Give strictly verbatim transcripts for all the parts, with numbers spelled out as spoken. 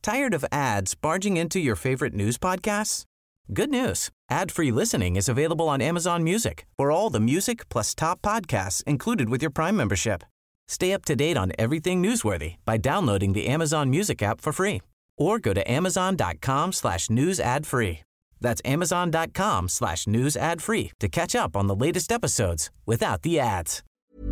Tired of ads barging into your favorite news podcasts? Good news. Ad-free listening is available on Amazon Music for all the music plus top podcasts included with your Prime membership. Stay up to date on everything newsworthy by downloading the Amazon Music app for free or go to amazon.com slash news ad free. That's amazon.com slash news ad free to catch up on the latest episodes without the ads.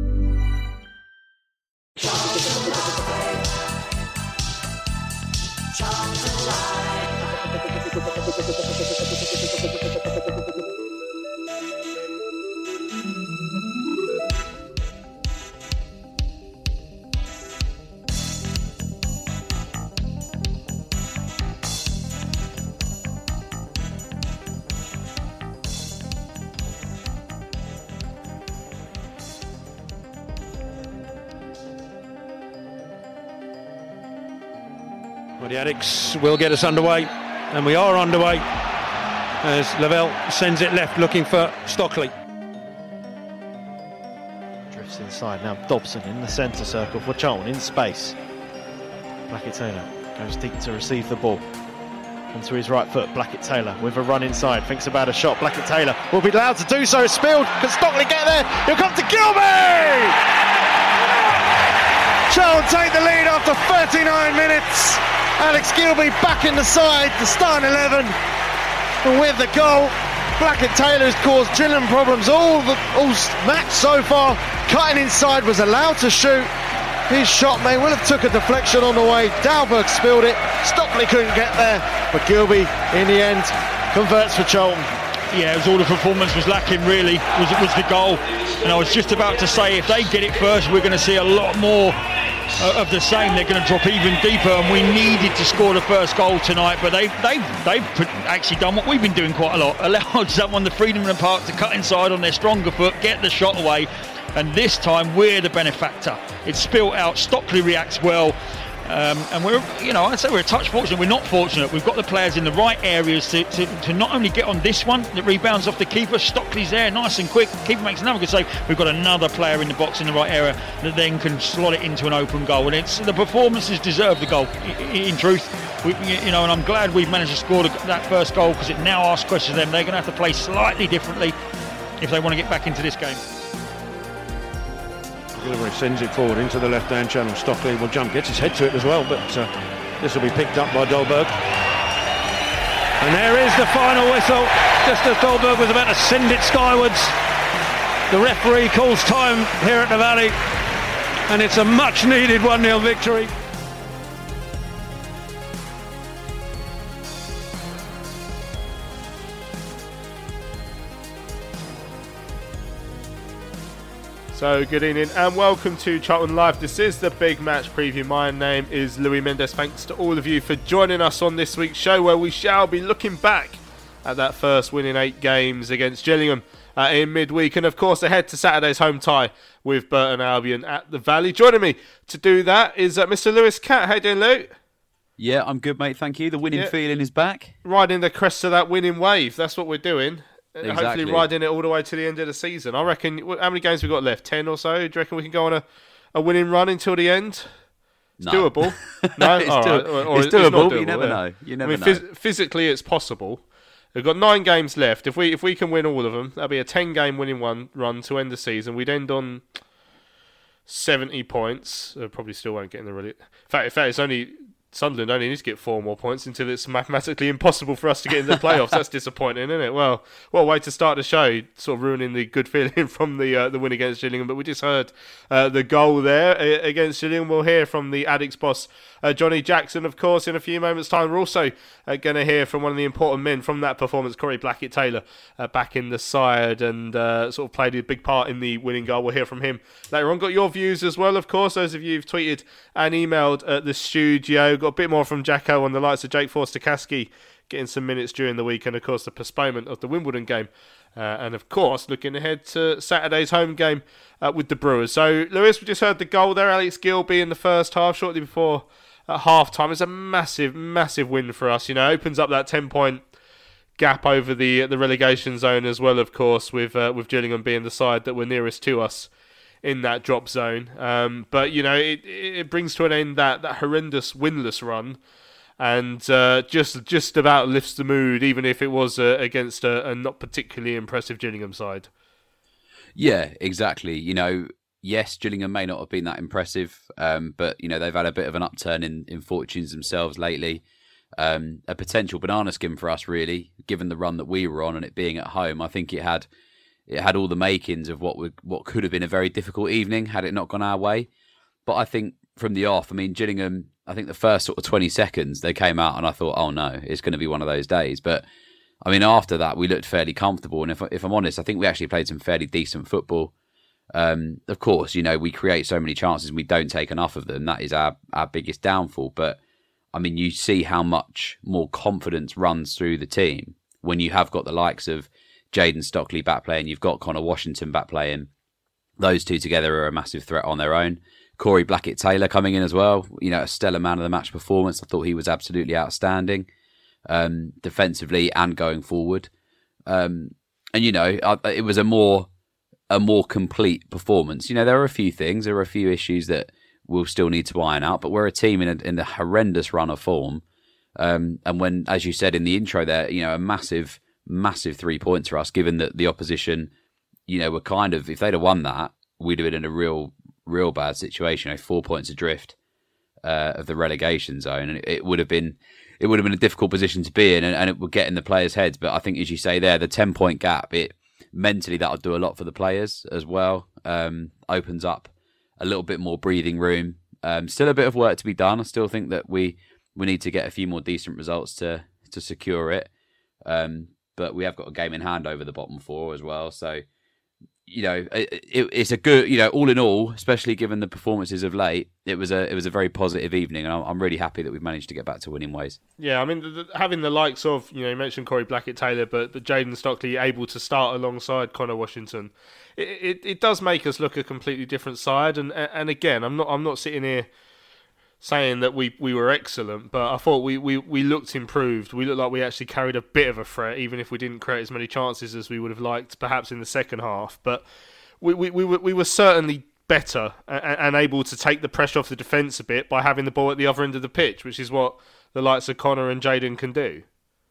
Well, the Addicts will get us underway, and we are underway as Lavelle sends it left looking for Stockley. Drifts inside now. Dobson in the centre circle for Charlton in space. Blackett Taylor goes deep to receive the ball. Onto his right foot, Blackett Taylor with a run inside, thinks about a shot. Blackett Taylor will be allowed to do so. Spilled. Can Stockley get there? He'll come to Gilby! Charlton take the lead after thirty-nine minutes. Alex Gilby back in the side, the starting eleven. And with the goal, Blackett Taylor has caused Gillingham problems all the all match so far. Cutting inside, was allowed to shoot. His shot may well have took a deflection on the way. Dalberg spilled it. Stockley couldn't get there, but Gilby in the end converts for Charlton. Yeah, it was all the performance was lacking really, was was the goal. And I was just about to say, if they get it first, we're going to see a lot more of the same. They're going to drop even deeper, and we needed to score the first goal tonight, but they've, they've, they've actually done what we've been doing quite a lot, allowed someone the freedom in the park to cut inside on their stronger foot, get the shot away, and this time we're the benefactor. It's spilt out, Stockley reacts well, um, and we're, you know, I'd say we're a touch fortunate. We're not fortunate. We've got the players in the right areas to, to, to not only get on this one that rebounds off the keeper. Stockley's there, nice and quick. Keeper makes another good save. We've got another player in the box in the right area that then can slot it into an open goal. And it's the performances deserve the goal. In, in truth, we, you know, and I'm glad we've managed to score the, that first goal, because it now asks questions of them. They're going to have to play slightly differently if they want to get back into this game. Gilroy sends it forward into the left-hand channel. Stockley will jump, gets his head to it as well, but uh, this will be picked up by Dolberg. And there is the final whistle, just as Dolberg was about to send it skywards. The referee calls time here at the Valley, and it's a much-needed one nil victory. So good evening and welcome to Charlton Live. This is the big match preview. My name is Louis Mendes. Thanks to all of you for joining us on this week's show, where we shall be looking back at that first win in eight games against Gillingham uh, in midweek, and of course ahead to Saturday's home tie with Burton Albion at the Valley. Joining me to do that is uh, Mister Lewis Catt. How you doing, Lou? Yeah, I'm good, mate. Thank you. The winning yeah. feeling is back. Riding the crest of that winning wave. That's what we're doing. Exactly. Hopefully riding it all the way to the end of the season. I reckon, how many games we got left? ten or so? Do you reckon we can go on a, a winning run until the end? It's no. doable. No? it's, all do- right. or, or it's, it's doable, not doable, but you never yeah. know. You never I mean, know. phys- physically it's possible. We've got nine games left. If we if we can win all of them, that'll be a ten-game winning one run to end the season. We'd end on seventy points. Uh, probably still won't get in the really. In fact, in fact, it's only Sunderland only needs to get four more points until it's mathematically impossible for us to get into the playoffs. That's disappointing, isn't it? Well, what a way to start the show, sort of ruining the good feeling from the uh, the win against Gillingham. But we just heard uh, the goal there uh, against Gillingham. We'll hear from the Addicts boss, uh, Johnny Jackson, of course, in a few moments' time. We're also uh, going to hear from one of the important men from that performance, Corey Blackett Taylor, uh, back in the side and uh, sort of played a big part in the winning goal. We'll hear from him later on. Got your views as well, of course. Those of you who've tweeted and emailed at the studio. Got a bit more from Jacko on the likes of Jake Forster-Caskey getting some minutes during the week, and of course the postponement of the Wimbledon game, uh, and of course looking ahead to Saturday's home game uh, with the Brewers. So Lewis, we just heard the goal there, Alex Gilby in the first half, shortly before at half time. It's a massive, massive win for us. You know, opens up that ten point gap over the the relegation zone as well, of course, with uh, with Gillingham being the side that were nearest to us in that drop zone. Um, but, you know, it, it brings to an end that, that horrendous winless run. and uh, just just about lifts the mood, even if it was uh, against a, a not particularly impressive Gillingham side. Yeah, exactly. You know, yes, Gillingham may not have been that impressive, um, but you know they've had a bit of an upturn in, in fortunes themselves lately. Um, a potential banana skin for us, really, given the run that we were on and it being at home. I think it had it had all the makings of what would what could have been a very difficult evening had it not gone our way. But I think from the off, I mean, Gillingham, I think the first sort of twenty seconds they came out and I thought, oh no, it's going to be one of those days. But I mean, after that, we looked fairly comfortable. And if if I'm honest, I think we actually played some fairly decent football. Um, of course, you know, we create so many chances and we don't take enough of them. That is our, our biggest downfall. But I mean, you see how much more confidence runs through the team when you have got the likes of Jayden Stockley back playing, you've got Connor Washington back playing. Those two together are a massive threat on their own. Corey Blackett-Taylor coming in as well. You know, a stellar man of the match performance. I thought he was absolutely outstanding, um, defensively and going forward. Um, and, you know, it was a more a more complete performance. You know, there are a few things, there are a few issues that we'll still need to iron out, but we're a team in a, in a horrendous run of form. Um, and when, as you said in the intro there, you know, a massive, massive three points for us, given that the opposition, you know, were kind of, if they'd have won that, we'd have been in a real, real bad situation, you know, four points adrift uh, of the relegation zone. And it, it would have been, it would have been a difficult position to be in, and, and it would get in the players' heads. But I think, as you say there, the ten point gap, it mentally, that'll do a lot for the players as well. Um, opens up a little bit more breathing room. Um, still a bit of work to be done. I still think that we, we need to get a few more decent results to, to secure it. Um, but we have got a game in hand over the bottom four as well. So, you know, it, it, it's a good, you know, all in all, especially given the performances of late, it was a it was a very positive evening, and I'm, I'm really happy that we've managed to get back to winning ways. Yeah, I mean, the, the, having the likes of, you know, you mentioned Corey Blackett-Taylor, but but Jayden Stockley able to start alongside Connor Washington, it, it it does make us look a completely different side. And and again, I'm not I'm not sitting here saying that we, we were excellent, but I thought we, we, we looked improved. We looked like we actually carried a bit of a threat, even if we didn't create as many chances as we would have liked, perhaps in the second half. But we we we were, we were certainly better and, and able to take the pressure off the defence a bit by having the ball at the other end of the pitch, which is what the likes of Connor and Jayden can do.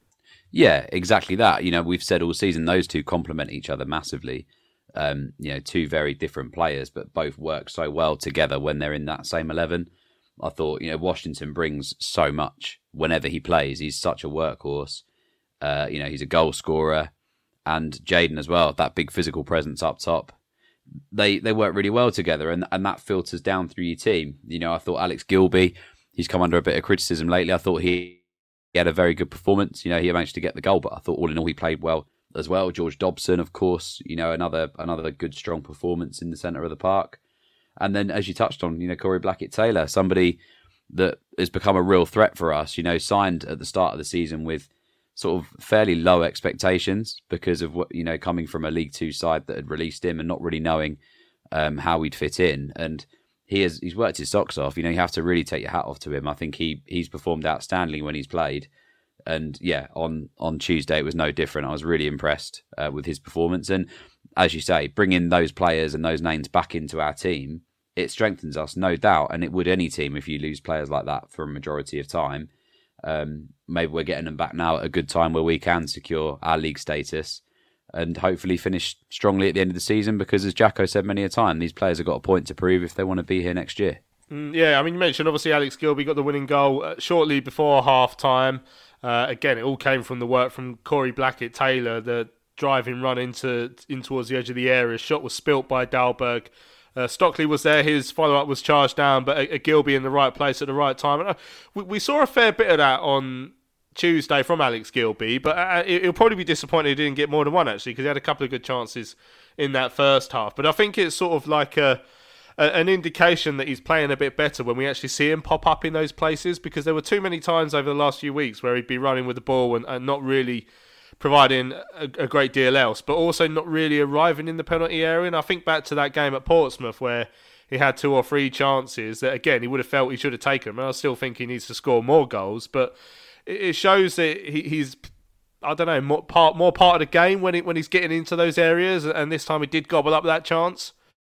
Yeah, exactly that. You know, we've said all season those two complement each other massively. Um, you know, two very different players, but both work so well together when they're in that same eleven. I thought, you know, Washington brings so much whenever he plays. He's such a workhorse. Uh, you know, he's a goal scorer. And Jayden as well, that big physical presence up top. They they work really well together, and, and that filters down through your team. You know, I thought Alex Gilbey, he's come under a bit of criticism lately. I thought he, he had a very good performance. You know, he managed to get the goal, but I thought all in all he played well as well. George Dobson, of course, you know, another another good, strong performance in the centre of the park. And then, as you touched on, you know, Corey Blackett-Taylor, somebody that has become a real threat for us, you know, signed at the start of the season with sort of fairly low expectations because of what, you know, coming from a League Two side that had released him and not really knowing um, how we'd fit in. And he has, he's worked his socks off. You know, you have to really take your hat off to him. I think he he's performed outstandingly when he's played. And yeah, on, on Tuesday, it was no different. I was really impressed uh, with his performance. And as you say, bringing those players and those names back into our team, it strengthens us, no doubt. And it would any team if you lose players like that for a majority of time. Um, maybe we're getting them back now at a good time where we can secure our league status and hopefully finish strongly at the end of the season, because as Jacko said many a time, these players have got a point to prove if they want to be here next year. Mm, yeah, I mean, you mentioned obviously Alex Gilbey got the winning goal uh, shortly before half-time. Uh, again, it all came from the work from Corey Blackett-Taylor, the driving run into in towards the edge of the area. Shot was spilt by Dahlberg. Uh, Stockley was there, his follow-up was charged down, but a, a Gilbey in the right place at the right time. And, uh, we, we saw a fair bit of that on Tuesday from Alex Gilbey, but uh, he'll probably be disappointed he didn't get more than one, actually, because he had a couple of good chances in that first half. But I think it's sort of like a, a, an indication that he's playing a bit better when we actually see him pop up in those places, because there were too many times over the last few weeks where he'd be running with the ball and, and not really providing a, a great deal else, but also not really arriving in the penalty area. And I think back to that game at Portsmouth where he had two or three chances that, again, he would have felt he should have taken them. And I still think he needs to score more goals, but it shows that he, he's, I don't know, more part more part of the game when he, when he's getting into those areas. And this time he did gobble up that chance.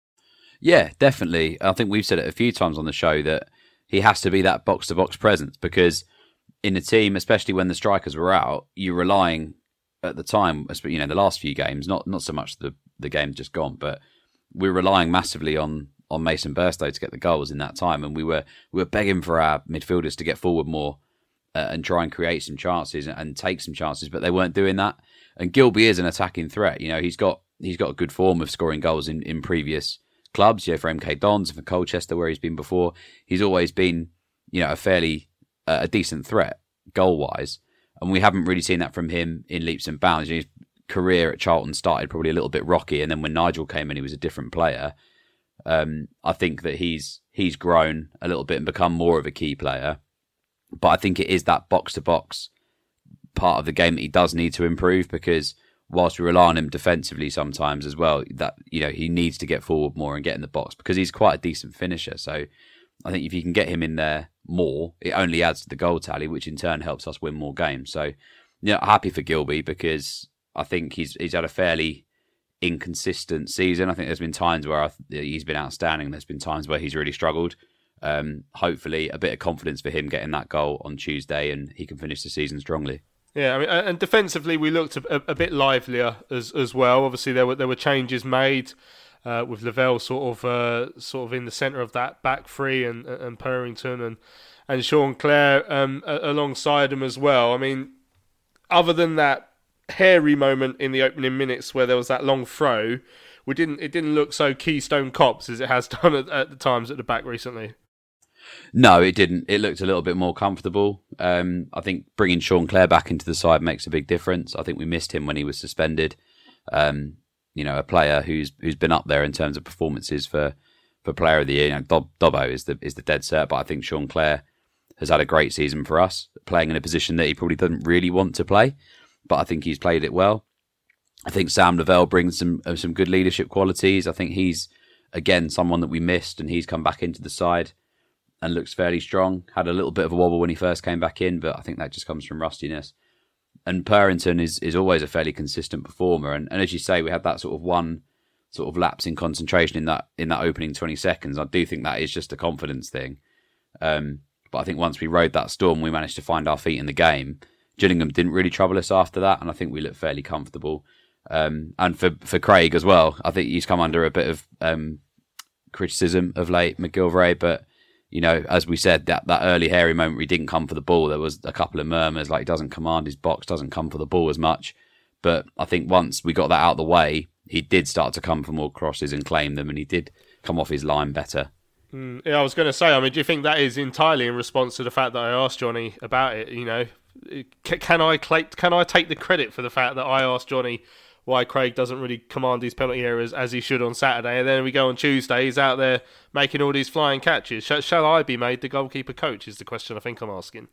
Yeah, definitely. I think we've said it a few times on the show that he has to be that box-to-box presence, because in the team, especially when the strikers were out, you're relying at the time, you know, the last few games, not not so much the, the game just gone, but we're relying massively on on Mason Burstow to get the goals in that time, and we were we were begging for our midfielders to get forward more uh, and try and create some chances and, and take some chances, but they weren't doing that. And Gilby is an attacking threat. You know, he's got he's got a good form of scoring goals in, in previous clubs. You know, for M K Dons and for Colchester, where he's been before, he's always been, you know, a fairly uh, a decent threat goal wise, and we haven't really seen that from him in leaps and bounds. You know, his career at Charlton started probably a little bit rocky, and then when Nigel came in, he was a different player. Um, I think that he's he's grown a little bit and become more of a key player, but I think it is that box to box part of the game that he does need to improve, because whilst we rely on him defensively sometimes as well, that, you know, he needs to get forward more and get in the box, because he's quite a decent finisher. So I think if you can get him in there more, it only adds to the goal tally, which in turn helps us win more games. So, you know, happy for Gilby, because I think he's he's had a fairly inconsistent season. I think there's been times where I th- he's been outstanding. There's been times where he's really struggled. Um, hopefully, a bit of confidence for him getting that goal on Tuesday, and he can finish the season strongly. Yeah, I mean, and defensively we looked a, a bit livelier as as well. Obviously, there were there were changes made uh, with Lavelle sort of uh, sort of in the centre of that back three, and and Purrington and and Sean Clare um, alongside him as well. I mean, other than that hairy moment in the opening minutes where there was that long throw, we didn't it didn't look so Keystone Cops as it has done at, at the times at the back recently. No, it didn't. It looked a little bit more comfortable. Um, I think bringing Sean Clare back into the side makes a big difference. I think we missed him when he was suspended. Um, you know, a player who's who's been up there in terms of performances for, for Player of the Year. You know, Dob, Dobbo is the is the dead cert, but I think Sean Clare has had a great season for us, playing in a position that he probably doesn't really want to play, but I think he's played it well. I think Sam Lavelle brings some uh, some good leadership qualities. I think he's, again, someone that we missed, and he's come back into the side and looks fairly strong. Had a little bit of a wobble when he first came back in, but I think that just comes from rustiness. And Purrington is is always a fairly consistent performer. And, and as you say, we had that sort of one sort of lapse in concentration in that in that opening twenty seconds. I do think that is just a confidence thing. Um, but I think once we rode that storm, we managed to find our feet in the game. Gillingham didn't really trouble us after that, and I think we looked fairly comfortable. Um, and for, for Craig as well, I think he's come under a bit of um, criticism of late, McGilvray, but you know, as we said, that, that early hairy moment where he didn't come for the ball, there was a couple of murmurs, like he doesn't command his box, doesn't come for the ball as much. But I think once we got that out of the way, he did start to come for more crosses and claim them, and he did come off his line better. Mm, yeah, I was going to say, I mean, do you think that is entirely in response to the fact that I asked Johnny about it? You know, can I can I take the credit for the fact that I asked Johnny why Craig doesn't really command these penalty areas as he should on Saturday, and then we go on Tuesday, he's out there making all these flying catches. Shall, shall I be made the goalkeeper coach is the question I think I'm asking.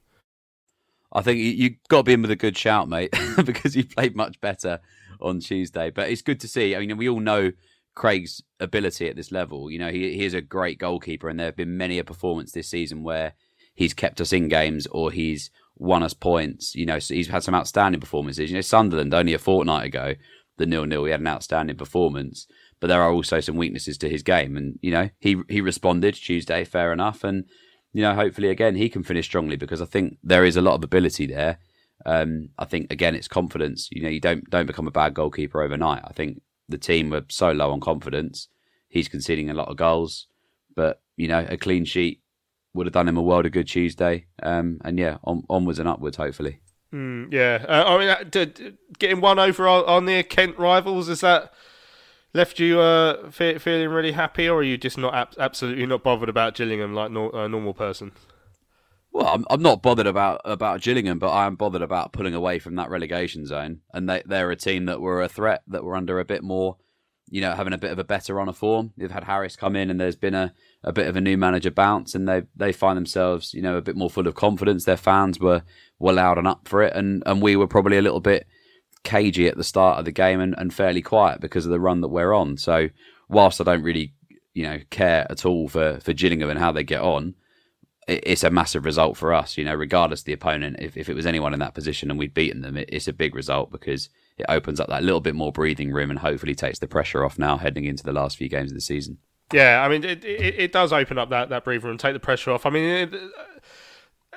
I think you've got to be in with a good shout, mate, because he played much better on Tuesday. But it's good to see. I mean, we all know Craig's ability at this level. You know, he, he is a great goalkeeper, and there have been many a performance this season where he's kept us in games or he's won us points. You know, so he's had some outstanding performances. You know, Sunderland, only a fortnight ago, the nil-nil, he had an outstanding performance, but there are also some weaknesses to his game, and you know he he responded Tuesday, fair enough, and you know hopefully again he can finish strongly, because I think there is a lot of ability there. Um, I think again it's confidence. You know, you don't don't become a bad goalkeeper overnight. I think the team were so low on confidence. He's conceding a lot of goals, but you know a clean sheet would have done him a world of good Tuesday. Um, and yeah, on, onwards and upwards, hopefully. Mm, yeah, uh, I mean, uh, did, getting one over on, on the Kent rivals, has that left you uh, fe- feeling really happy, or are you just not ab- absolutely not bothered about Gillingham like no- a normal person? Well, I'm, I'm not bothered about, about Gillingham, but I am bothered about pulling away from that relegation zone. And they, they're a team that were a threat, that were under a bit more, you know, having a bit of a better run of form. They've had Harris come in, and there's been a, a bit of a new manager bounce, and they they find themselves, you know, a bit more full of confidence. Their fans were, were loud and up for it, and, and we were probably a little bit cagey at the start of the game and, and fairly quiet because of the run that we're on. So whilst I don't really, you know, care at all for, for Gillingham and how they get on, it, it's a massive result for us, you know, regardless of the opponent. If, if it was anyone in that position and we'd beaten them, it, it's a big result because it opens up that little bit more breathing room and hopefully takes the pressure off now heading into the last few games of the season. Yeah, I mean, it it, it does open up that, that breathing room, take the pressure off. I mean, it,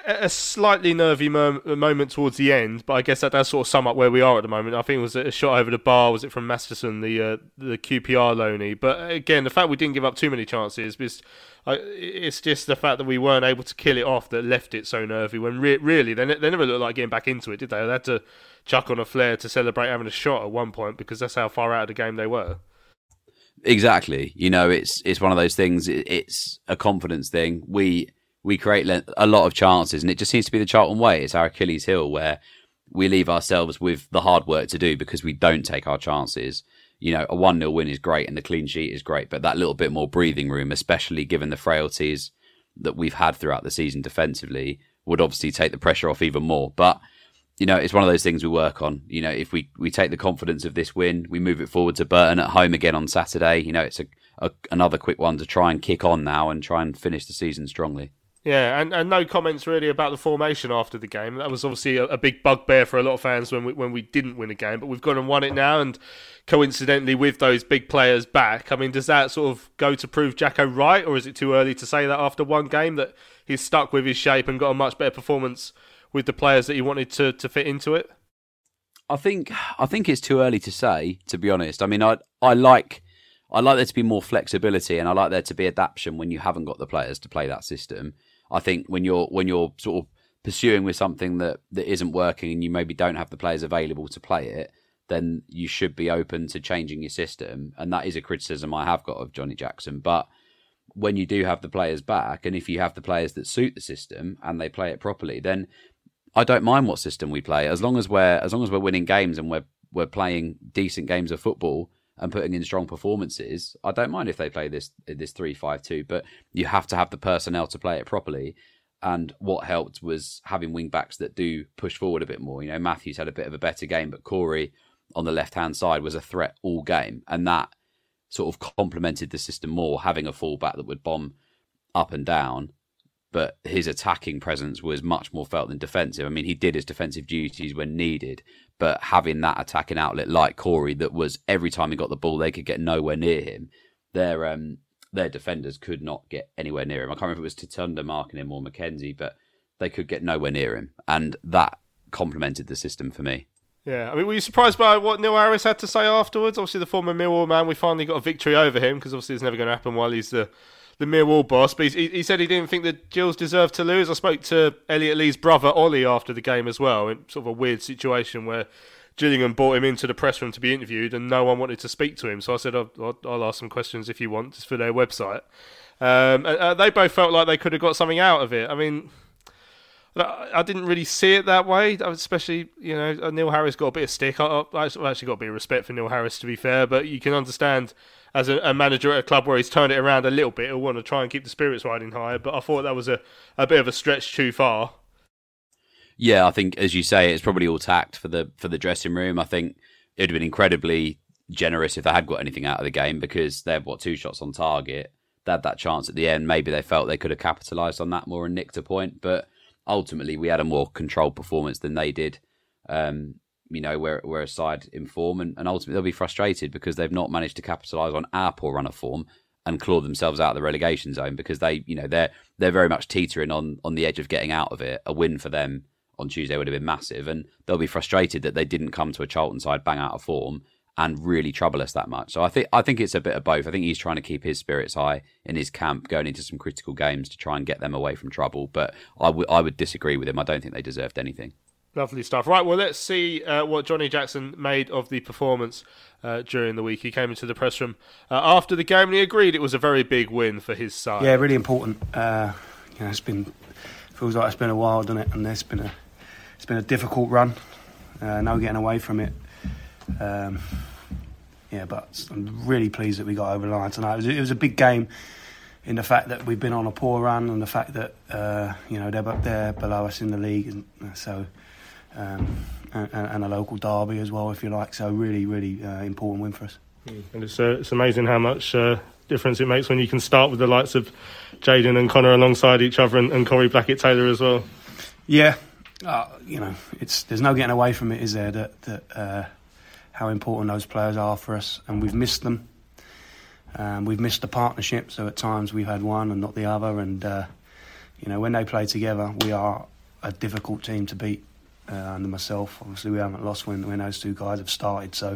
a slightly nervy mo- moment towards the end, but I guess that does sort of sum up where we are at the moment. I think it was a shot over the bar. Was it from Masterson, the uh, the Q P R loanee? But again, the fact we didn't give up too many chances, was, uh, it's just the fact that we weren't able to kill it off that left it so nervy. When re- really, they, ne- they never looked like getting back into it, did they? They had to chuck on a flare to celebrate having a shot at one point because that's how far out of the game they were. Exactly. You know, it's it's one of those things. It's a confidence thing. We we create a lot of chances, and it just seems to be the Charlton way. It's our Achilles heel, where we leave ourselves with the hard work to do because we don't take our chances. You know, a one nil win is great and the clean sheet is great, but that little bit more breathing room, especially given the frailties that we've had throughout the season defensively, would obviously take the pressure off even more. But you know, it's one of those things we work on. You know, if we, we take the confidence of this win, we move it forward to Burton at home again on Saturday. You know, it's a, a another quick one to try and kick on now and try and finish the season strongly. Yeah, and, and no comments really about the formation after the game. That was obviously a, a big bugbear for a lot of fans when we when we didn't win a game, but we've gone and won it now, and coincidentally with those big players back, I mean, does that sort of go to prove Jacko right, or is it too early to say that after one game that he's stuck with his shape and got a much better performance with the players that he wanted to, to fit into it? I think I think it's too early to say, to be honest. I mean, I I like I like there to be more flexibility, and I like there to be adaptation when you haven't got the players to play that system. I think when you're when you're sort of pursuing with something that, that isn't working and you maybe don't have the players available to play it, then you should be open to changing your system. And that is a criticism I have got of Johnny Jackson. But when you do have the players back, and if you have the players that suit the system and they play it properly, then I don't mind what system we play, as long as we're as long as we're winning games and we're we're playing decent games of football and putting in strong performances. I don't mind if they play this this three five two, but you have to have the personnel to play it properly. And what helped was having wing backs that do push forward a bit more. You know, Matthews had a bit of a better game, but Corey on the left hand side was a threat all game, and that sort of complemented the system more, having a fullback that would bomb up and down. But his attacking presence was much more felt than defensive. I mean, he did his defensive duties when needed, but having that attacking outlet like Corey, that was every time he got the ball, they could get nowhere near him. Their um, their defenders could not get anywhere near him. I can't remember if it was Tutunda marking him or McKenzie, but they could get nowhere near him. And that complemented the system for me. Yeah, I mean, were you surprised by what Neil Harris had to say afterwards? Obviously, the former Millwall man, we finally got a victory over him, because obviously it's never going to happen while he's the... the Millwall boss, but he, he said he didn't think that Gills deserved to lose. I spoke to Elliot Lee's brother, Ollie, after the game as well, in sort of a weird situation where Gillingham brought him into the press room to be interviewed and no one wanted to speak to him. So I said, I'll, I'll, I'll ask some questions if you want, just for their website. Um, and, uh, they both felt like they could have got something out of it. I mean, I didn't really see it that way, especially, you know, Neil Harris got a bit of stick. I, I actually got a bit of respect for Neil Harris, to be fair, but you can understand as a, a manager at a club where he's turned it around a little bit, he'll want to try and keep the spirits riding high, but I thought that was a, a bit of a stretch too far. Yeah, I think, as you say, it's probably all tact for the for the dressing room. I think it would have been incredibly generous if they had got anything out of the game, because they had, what, two shots on target. They had that chance at the end. Maybe they felt they could have capitalised on that more and nicked a point, but ultimately we had a more controlled performance than they did. Um, you know, we're, we're a side in form, and, and ultimately they'll be frustrated because they've not managed to capitalise on our poor run of form and claw themselves out of the relegation zone, because they, you know, they're they're very much teetering on, on the edge of getting out of it. A win for them on Tuesday would have been massive, and they'll be frustrated that they didn't come to a Charlton side bang out of form and really trouble us that much. So I think I think it's a bit of both. I think he's trying to keep his spirits high in his camp going into some critical games to try and get them away from trouble. But I, w- I would disagree with him. I don't think they deserved anything. Lovely stuff. Right, well, let's see uh, what Johnny Jackson made of the performance uh, during the week. He came into the press room uh, after the game and he agreed it was a very big win for his side. Yeah, really important. Uh, you know, it's been feels like it's been a while, doesn't it? And it's been a it's been a difficult run. Uh, no getting away from it. Um, yeah, but I'm really pleased that we got over the line tonight. It was, it was a big game in the fact that we've been on a poor run, and the fact that uh, you know they're they're below us in the league, and so um, and, and a local derby as well, if you like. So really, really uh, important win for us. And it's uh, it's amazing how much uh, difference it makes when you can start with the likes of Jayden and Connor alongside each other, and, and Corey Blackett-Taylor as well. Yeah, uh, you know, it's there's no getting away from it, is there? That that. Uh, how important those players are for us, and we've missed them. Um, we've missed the partnership, so at times we've had one and not the other, and uh, you know, when they play together, we are a difficult team to beat uh, under myself. Obviously, we haven't lost when, when those two guys have started, so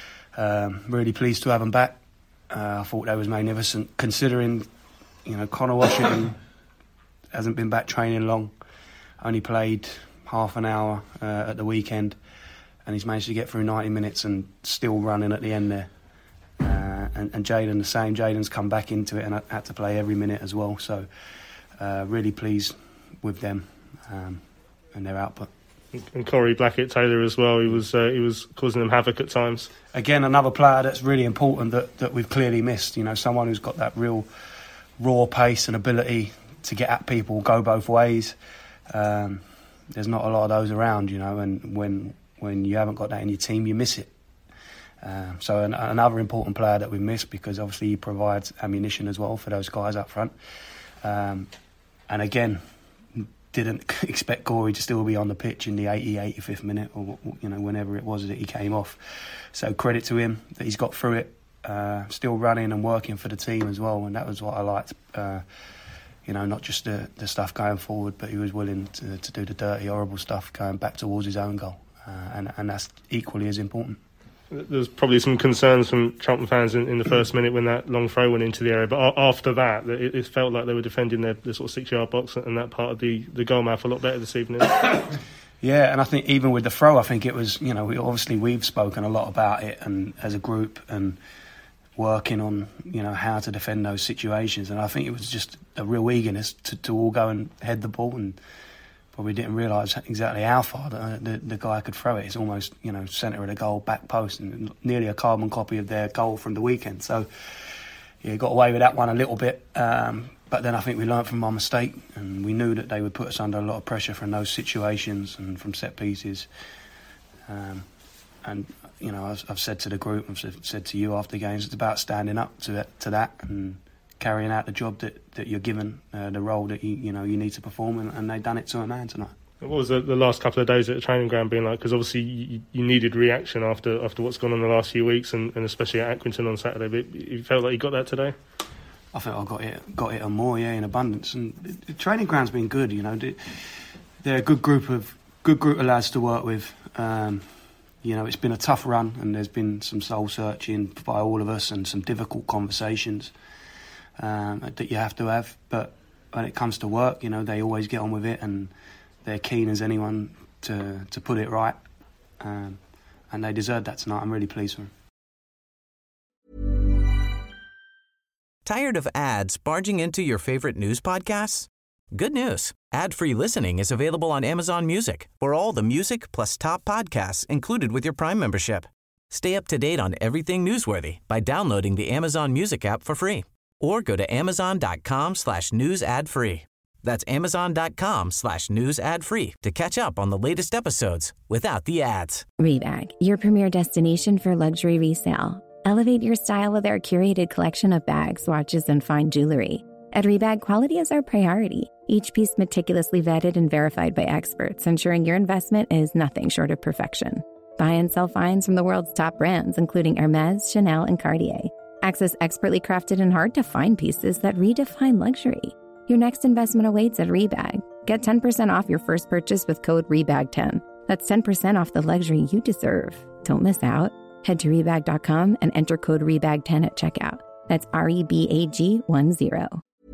um, really pleased to have them back. Uh, I thought that was magnificent, considering, you know, Connor Washington hasn't been back training long, only played half an hour uh, at the weekend, and he's managed to get through ninety minutes and still running at the end there. Uh, and and Jayden the same. Jayden's come back into it and had to play every minute as well. So uh, really pleased with them um, and their output. And Corey Blackett-Taylor as well. He was uh, he was causing them havoc at times. Again, another player that's really important that, that we've clearly missed. You know, someone who's got that real raw pace and ability to get at people, go both ways. Um, there's not a lot of those around, you know, and when when you haven't got that in your team, you miss it. Um, so an, another important player that we missed, because obviously he provides ammunition as well for those guys up front. Um, and again, didn't expect Corey to still be on the pitch in the eighty, eighty-fifth minute, or you know, whenever it was that he came off. So credit to him that he's got through it, uh, still running and working for the team as well, and that was what I liked. Uh, you know, not just the, the stuff going forward, but he was willing to, to do the dirty, horrible stuff going back towards his own goal, uh, and, and that's equally as important. There's probably some concerns from Charlton fans in, in the first minute when that long throw went into the area, but after that, it, it felt like they were defending their, their sort of six-yard box and that part of the, the goal mouth a lot better this evening. Yeah, and I think even with the throw, I think it was, you know, we, obviously we've spoken a lot about it and as a group and working on, you know, how to defend those situations, and I think it was just a real eagerness to, to all go and head the ball, and probably didn't realise exactly how far the, the, the guy could throw it. It's almost, you know, centre of the goal, back post, and nearly a carbon copy of their goal from the weekend. So, yeah, got away with that one a little bit. Um, but then I think we learnt from our mistake, and we knew that they would put us under a lot of pressure from those situations and from set pieces. Um, and, you know, I've, I've said to the group, I've said to you after games, it's about standing up to it, to that and carrying out the job that, that you're given, uh, the role that you you know you need to perform, and, and they've done it to a man tonight. What was the, the last couple of days at the training ground been like? Because obviously you, you needed reaction after after what's gone on the last few weeks, and, and especially at Accrington on Saturday. But you felt like you got that today? I felt I got it got it and more, yeah, in abundance. And the, the training ground's been good, you know. They're a good group of good group of lads to work with. Um, you know, it's been a tough run, and there's been some soul searching by all of us and some difficult conversations Um, that you have to have, but when it comes to work, you know, they always get on with it, and they're keen as anyone to to put it right, um, and they deserve that tonight. I'm really pleased with them. Tired of ads barging into your favorite news podcasts? Good news. Ad-free listening is available on Amazon Music for all the music plus top podcasts included with your Prime membership. Stay up to date on everything newsworthy by downloading the Amazon Music app for free, or go to amazon.com slash news ad free. That's amazon.com slash news ad free to catch up on the latest episodes without the ads. Rebag, your premier destination for luxury resale. Elevate your style with our curated collection of bags, watches, and fine jewelry. At Rebag, quality is our priority. Each piece meticulously vetted and verified by experts, ensuring your investment is nothing short of perfection. Buy and sell finds from the world's top brands, including Hermès, Chanel, and Cartier. Access expertly crafted and hard-to-find pieces that redefine luxury. Your next investment awaits at Rebag. Get ten percent off your first purchase with code rebag ten. That's ten percent off the luxury you deserve. Don't miss out. Head to rebag dot com and enter code rebag ten at checkout. That's R E B A G one zero.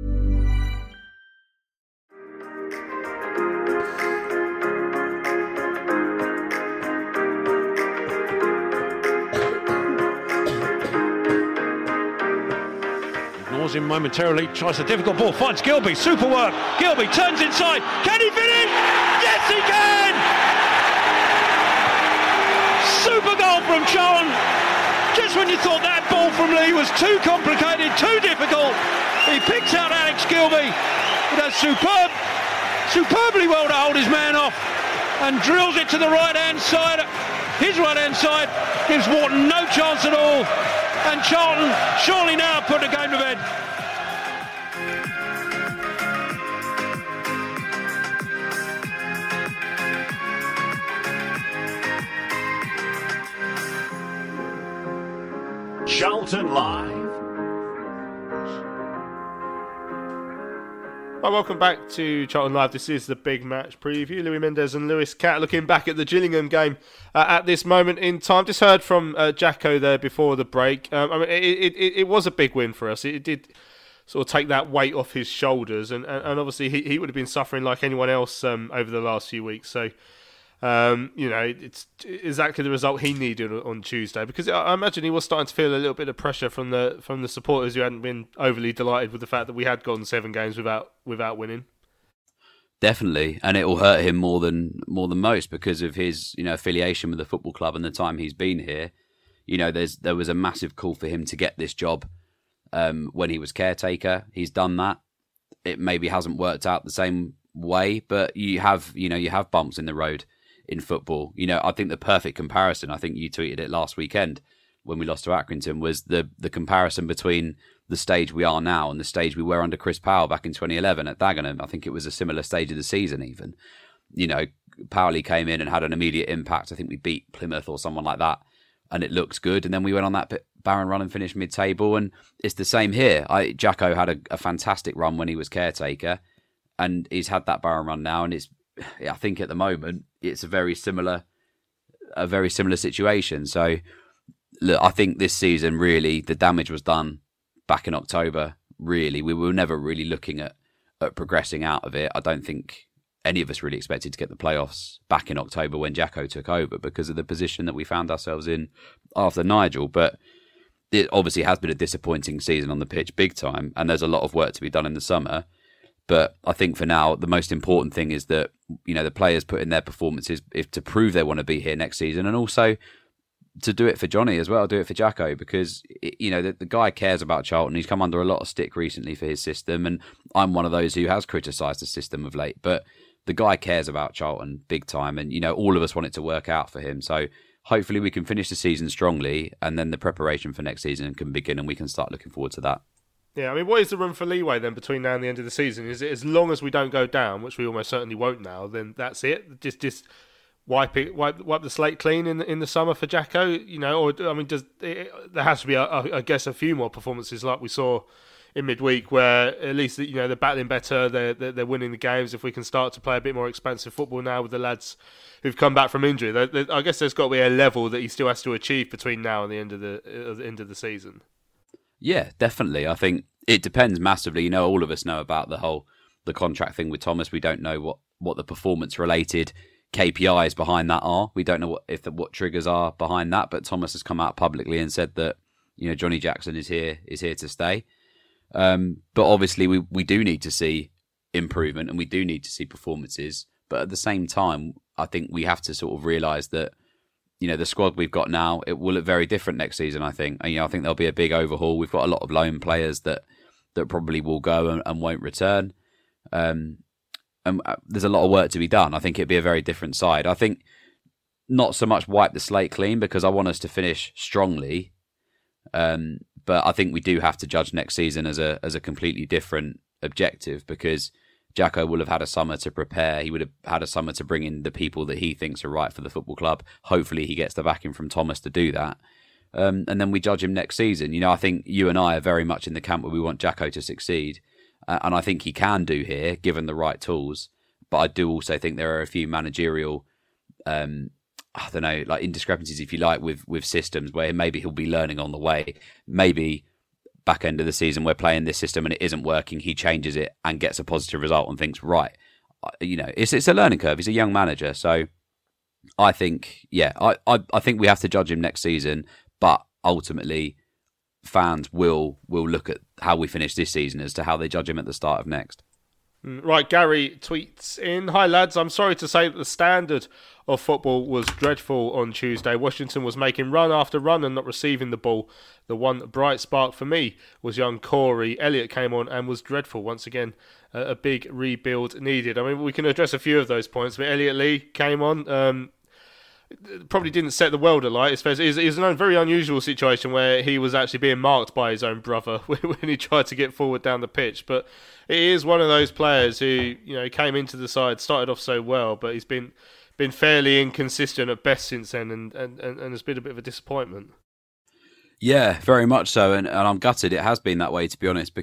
Ignores him momentarily, tries a difficult ball, finds Gilby, super work. Gilby turns inside, can he finish? Yes, he can! Super goal from Charlton. Just when you thought that ball from Lee was too complicated, too difficult, he picks out Alex Gilby. He does superb, superbly well to hold his man off and drills it to the right-hand side. His right-hand side gives Wharton no chance at all. And Charlton surely now put the game to bed. Charlton Live. Well, welcome back to Charlton Live. This is the big match preview. Louis Mendes and Lewis Catt looking back at the Gillingham game uh, at this moment in time. Just heard from uh, Jacko there before the break. Um, I mean, it, it, it was a big win for us. It did sort of take that weight off his shoulders, and, and, and obviously he, he would have been suffering like anyone else um, over the last few weeks. So, um, you know, it's exactly the result he needed on Tuesday, because I imagine he was starting to feel a little bit of pressure from the from the supporters who hadn't been overly delighted with the fact that we had gone seven games without without winning. Definitely, and it will hurt him more than more than most because of his, you know, affiliation with the football club and the time he's been here. You know, there's there was a massive call for him to get this job um, when he was caretaker. He's done that. It maybe hasn't worked out the same way, but you have, you know, you have bumps in the road in football. You know, I think the perfect comparison, I think you tweeted it last weekend when we lost to Accrington, was the the comparison between the stage we are now and the stage we were under Chris Powell back in twenty eleven at Dagenham. I think it was a similar stage of the season even. You know, Powell came in and had an immediate impact. I think we beat Plymouth or someone like that, and it looks good. And then we went on that barren run and finished mid-table, and it's the same here. I, Jacko had a, a fantastic run when he was caretaker, and he's had that barren run now, and it's, I think at the moment, it's a very similar, a very similar situation. So, look, I think this season really the damage was done back in October. Really, we were never really looking at, at progressing out of it. I don't think any of us really expected to get the playoffs back in October when Jacko took over because of the position that we found ourselves in after Nigel. But it obviously has been a disappointing season on the pitch, big time, and there's a lot of work to be done in the summer. But I think for now, the most important thing is that, you know, the players put in their performances if to prove they want to be here next season, and also to do it for Johnny as well, do it for Jacko, because, you know, the, the guy cares about Charlton. He's come under a lot of stick recently for his system, and I'm one of those who has criticised the system of late, but the guy cares about Charlton big time, and, you know, all of us want it to work out for him. So hopefully we can finish the season strongly, and then the preparation for next season can begin, and we can start looking forward to that. Yeah, I mean, what is the room for leeway then between now and the end of the season? Is it as long as we don't go down, which we almost certainly won't now, then that's it? Just just wipe it, wipe wipe the slate clean in the, in the summer for Jacko, you know? Or I mean, does it, there has to be, a, a, I guess, a few more performances like we saw in midweek, where at least, you know, they're battling better, they're they're, they're winning the games. If we can start to play a bit more expansive football now with the lads who've come back from injury, they're, they're, I guess there's got to be a level that he still has to achieve between now and the end of the, uh, the end of the season. Yeah, definitely. I think it depends massively. You know, all of us know about the whole the contract thing with Thomas. We don't know what, what the performance related K P Is behind that are. We don't know what if the, what triggers are behind that. But Thomas has come out publicly and said that, you know, Johnny Jackson is here is here to stay. Um, but obviously, we we do need to see improvement, and we do need to see performances. But at the same time, I think we have to sort of realise that, you know, the squad we've got now, it will look very different next season, I think. And, you know, I think there'll be a big overhaul. We've got a lot of loan players that, that probably will go and, and won't return. Um, and there's a lot of work to be done. I think it'd be a very different side. I think not so much wipe the slate clean, because I want us to finish strongly. Um, but I think we do have to judge next season as a as a completely different objective, because Jacko will have had a summer to prepare. He would have had a summer to bring in the people that he thinks are right for the football club. Hopefully he gets the backing from Thomas to do that. Um, and then we judge him next season. You know, I think you and I are very much in the camp where we want Jacko to succeed. Uh, and I think he can do here, given the right tools. But I do also think there are a few managerial, um, I don't know, like indiscrepancies, if you like, with, with systems where maybe he'll be learning on the way. Maybe back end of the season we're playing this system and it isn't working, he changes it and gets a positive result and thinks, right, you know, it's it's a learning curve. He's a young manager, so I think, yeah, I, I, I think we have to judge him next season, but ultimately fans will will look at how we finish this season as to how they judge him at the start of next. Right, Gary tweets in, "Hi lads, I'm sorry to say that the standard of football was dreadful on Tuesday. Washington was making run after run and not receiving the ball. The one bright spark for me was young Corey. Elliott came on and was dreadful. Once again, uh, a big rebuild needed." I mean, we can address a few of those points, but Elliott Lee came on, um, probably didn't set the world alight. It's, it's, it's a very unusual situation where he was actually being marked by his own brother when he tried to get forward down the pitch. But it is one of those players who, you know, came into the side, started off so well, but he's been been fairly inconsistent at best since then, and, and, and, and has been a bit of a disappointment. Yeah, very much so, and, and I'm gutted it has been that way, to be honest, because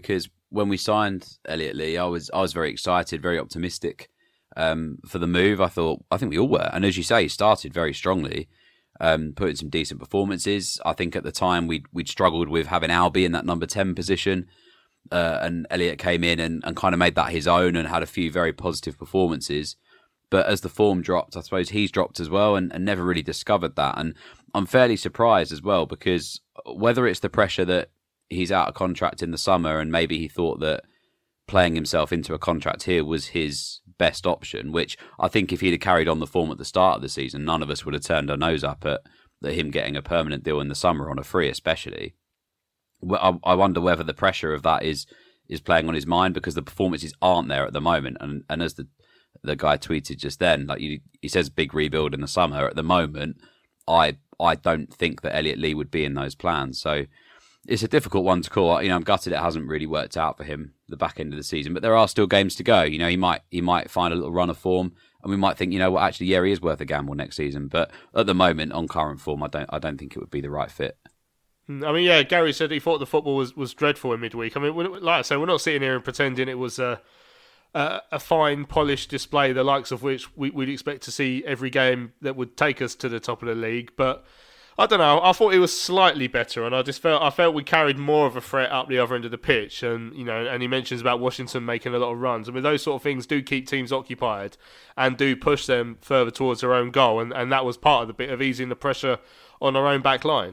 when we signed Elliot Lee, I was I was very excited, very optimistic um, for the move. I thought, I think we all were. And as you say, he started very strongly, um, put in some decent performances. I think at the time we'd, we'd struggled with having Albie in that number ten position. Uh, and Elliot came in and, and kind of made that his own and had a few very positive performances. But as the form dropped, I suppose he's dropped as well and, and never really discovered that. And I'm fairly surprised as well, because whether it's the pressure that he's out of contract in the summer and maybe he thought that playing himself into a contract here was his best option, which I think if he'd have carried on the form at the start of the season, none of us would have turned our nose up at, at him getting a permanent deal in the summer on a free especially. Well, I, I wonder whether the pressure of that is is playing on his mind, because the performances aren't there at the moment. And and as the the guy tweeted just then, like you, he says big rebuild in the summer. At the moment, I I don't think that Elliot Lee would be in those plans. So it's a difficult one to call. You know, I'm gutted it hasn't really worked out for him the back end of the season, but there are still games to go. You know, he might he might find a little run of form, and we might think, you know what, actually, yeah, he is worth a gamble next season. But at the moment, on current form, I don't I don't think it would be the right fit. I mean, yeah, Gary said he thought the football was, was dreadful in midweek. I mean, like I say, we're not sitting here and pretending it was a a, a fine, polished display, the likes of which we, we'd expect to see every game that would take us to the top of the league. But I don't know. I thought it was slightly better, and I just felt I felt we carried more of a threat up the other end of the pitch. And you know, and he mentions about Washington making a lot of runs. I mean, those sort of things do keep teams occupied and do push them further towards their own goal. And, and that was part of the bit of easing the pressure on our own back line.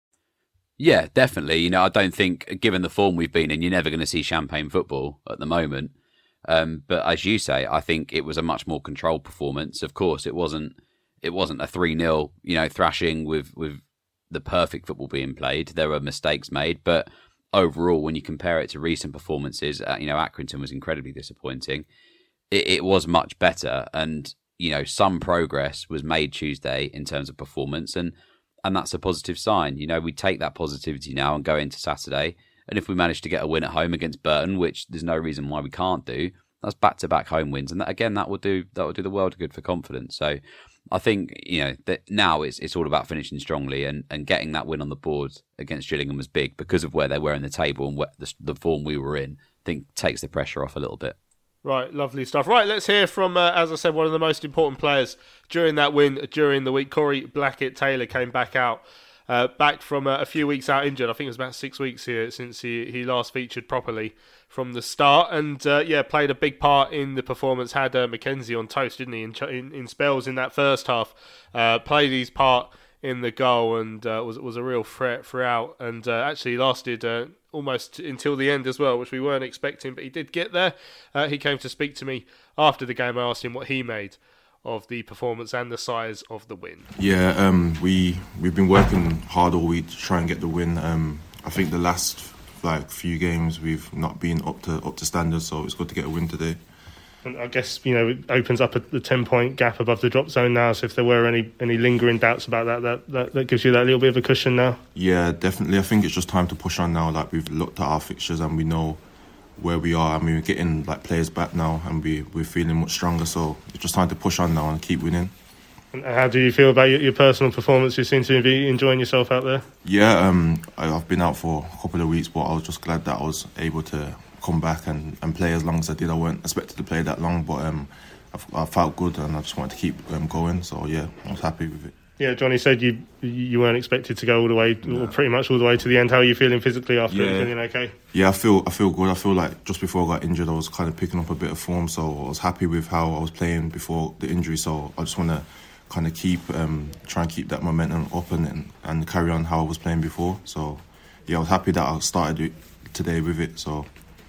Yeah, definitely. You know, I don't think, given the form we've been in, you're never going to see champagne football at the moment. Um, but as you say, I think it was a much more controlled performance. Of course, it wasn't. It wasn't a three nil, you know, thrashing with with the perfect football being played. There were mistakes made, but overall, when you compare it to recent performances, uh, you know, Accrington was incredibly disappointing. It, it was much better, and you know, some progress was made Tuesday in terms of performance, and. And that's a positive sign. You know, we take that positivity now and go into Saturday. And if we manage to get a win at home against Burton, which there's no reason why we can't do, that's back-to-back home wins. And that, again, that will do that will do the world of good for confidence. So I think, you know, that now it's it's all about finishing strongly, and, and getting that win on the board against Gillingham was big because of where they were in the table and what the, the form we were in. I think takes the pressure off a little bit. Right, lovely stuff. Right, let's hear from, uh, as I said, one of the most important players during that win during the week. Corey Blackett-Taylor came back out, uh, back from uh, a few weeks out injured. I think it was about six weeks here since he, he last featured properly from the start. And, uh, yeah, played a big part in the performance. Had uh, Mackenzie on toast, didn't he, in, in, in spells in that first half. Uh, played his part in the goal and uh, was was a real threat throughout, and uh, actually lasted uh, almost until the end as well, which we weren't expecting, but he did get there. Uh, he came to speak to me after the game. I asked him what he made of the performance and the size of the win. Yeah, um, we we've been working hard all week to try and get the win. Um, I think the last like few games we've not been up to up to standard, so it's good to get a win today. And I guess, you know, it opens up a, the ten-point gap above the drop zone now, so if there were any, any lingering doubts about that, that, that, that gives you that little bit of a cushion now? Yeah, definitely. I think it's just time to push on now. Like, we've looked at our fixtures and we know where we are. I mean, we're getting like players back now and we, we're feeling much stronger, so it's just time to push on now and keep winning. And how do you feel about your, your personal performance? You seem to be enjoying yourself out there? Yeah, um, I, I've been out for a couple of weeks, but I was just glad that I was able to come back and, and play as long as I did. I weren't expected to play that long, but um, I, I felt good and I just wanted to keep um, going. So yeah, I was happy with it. Yeah, Johnny said you you weren't expected to go all the way, no. or pretty much all the way to the end. How are you feeling physically after? Yeah. Are you feeling okay? Yeah, I feel I feel good. I feel like just before I got injured, I was kind of picking up a bit of form. So I was happy with how I was playing before the injury. So I just want to kind of keep um, try and keep that momentum up and, and and carry on how I was playing before. So yeah, I was happy that I started it today with it. So.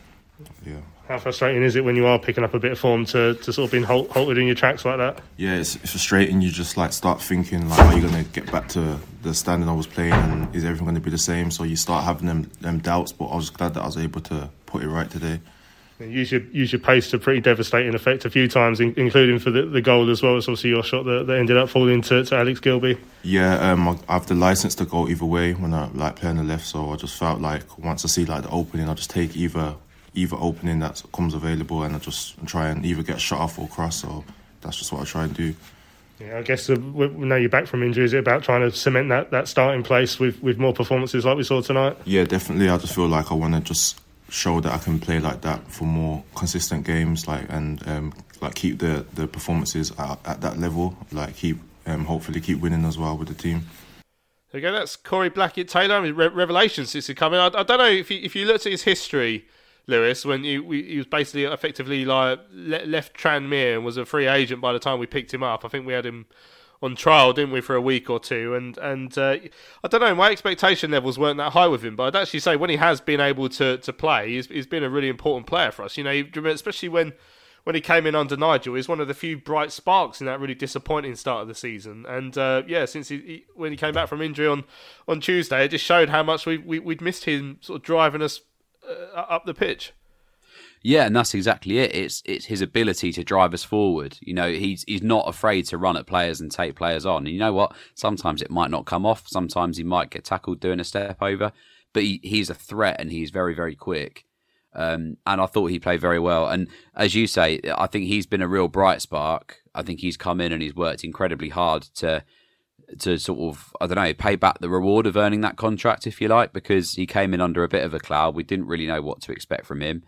Yeah. How frustrating is it when you are picking up a bit of form to, to sort of being halt, halted in your tracks like that? Yeah, it's, it's frustrating. You just like start thinking like, are you going to get back to the standard I was playing, and is everything going to be the same? So you start having them, them doubts. But I was glad that I was able to put it right today. Use your use your pace to pretty devastating effect a few times, in, including for the, the goal as well. It's obviously your shot that, that ended up falling to, to Alex Gilbey. Yeah, um, I, I have the licence to go either way when I like play on the left. So I just felt like once I see like the opening, I'll just take either. either opening that comes available, and I just try and either get shot off or cross. So that's just what I try and do. Yeah, I guess uh, now you're back from injury, is it about trying to cement that, that starting place with, with more performances like we saw tonight? Yeah, definitely. I just feel like I want to just show that I can play like that for more consistent games, like and um, like keep the, the performances at, at that level, like keep um, hopefully keep winning as well with the team. There you go. That's Corey Blackett-Taylor. I mean, re- revelations since he come in. I, I don't know if you, if you looked at his history, Lewis, when he, we, he was basically effectively like le- left Tranmere and was a free agent by the time we picked him up. I think we had him on trial, didn't we, for a week or two? And and uh, I don't know, my expectation levels weren't that high with him, but I'd actually say when he has been able to to play, he's, he's been a really important player for us. You know, especially when when he came in under Nigel, he's one of the few bright sparks in that really disappointing start of the season. And uh, yeah, since he, he when he came back from injury on, on Tuesday, it just showed how much we, we we'd missed him sort of driving us uh, up the pitch. Yeah, and that's exactly it. It's it's his ability to drive us forward. You know, he's he's not afraid to run at players and take players on. And you know what? Sometimes it might not come off. Sometimes he might get tackled doing a step over. But he, he's a threat and he's very, very quick. Um, and I thought he played very well. And as you say, I think he's been a real bright spark. I think he's come in and he's worked incredibly hard to to sort of, I don't know, pay back the reward of earning that contract, if you like, because he came in under a bit of a cloud. We didn't really know what to expect from him.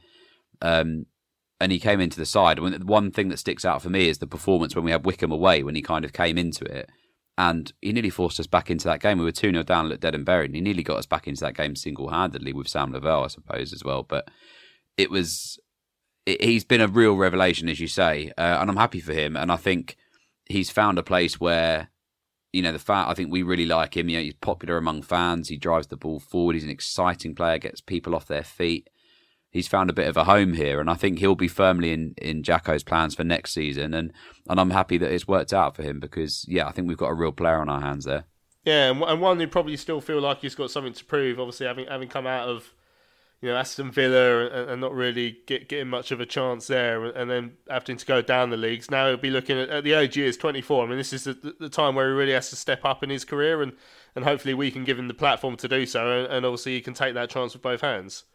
Um, and he came into the side. One thing that sticks out for me is the performance when we had Wickham away, when he kind of came into it. And he nearly forced us back into that game. We were two nil down, looked dead and buried. And he nearly got us back into that game single-handedly with Sam Lavelle, I suppose, as well. But it was, it, he's been a real revelation, as you say. Uh, and I'm happy for him. And I think he's found a place where, you know, the fan, I think we really like him. You know, he's popular among fans. He drives the ball forward. He's an exciting player, gets people off their feet. He's found a bit of a home here, and I think he'll be firmly in, in Jacko's plans for next season. And, and I'm happy that it's worked out for him because, yeah, I think we've got a real player on our hands there. Yeah, and, and one who probably still feel like he's got something to prove, obviously having having come out of, you know, Aston Villa and, and not really get, getting much of a chance there, and then having to go down the leagues. Now he'll be looking at, at the age he is, twenty-four. I mean, this is the, the time where he really has to step up in his career, and, and hopefully we can give him the platform to do so, and, and obviously he can take that chance with both hands.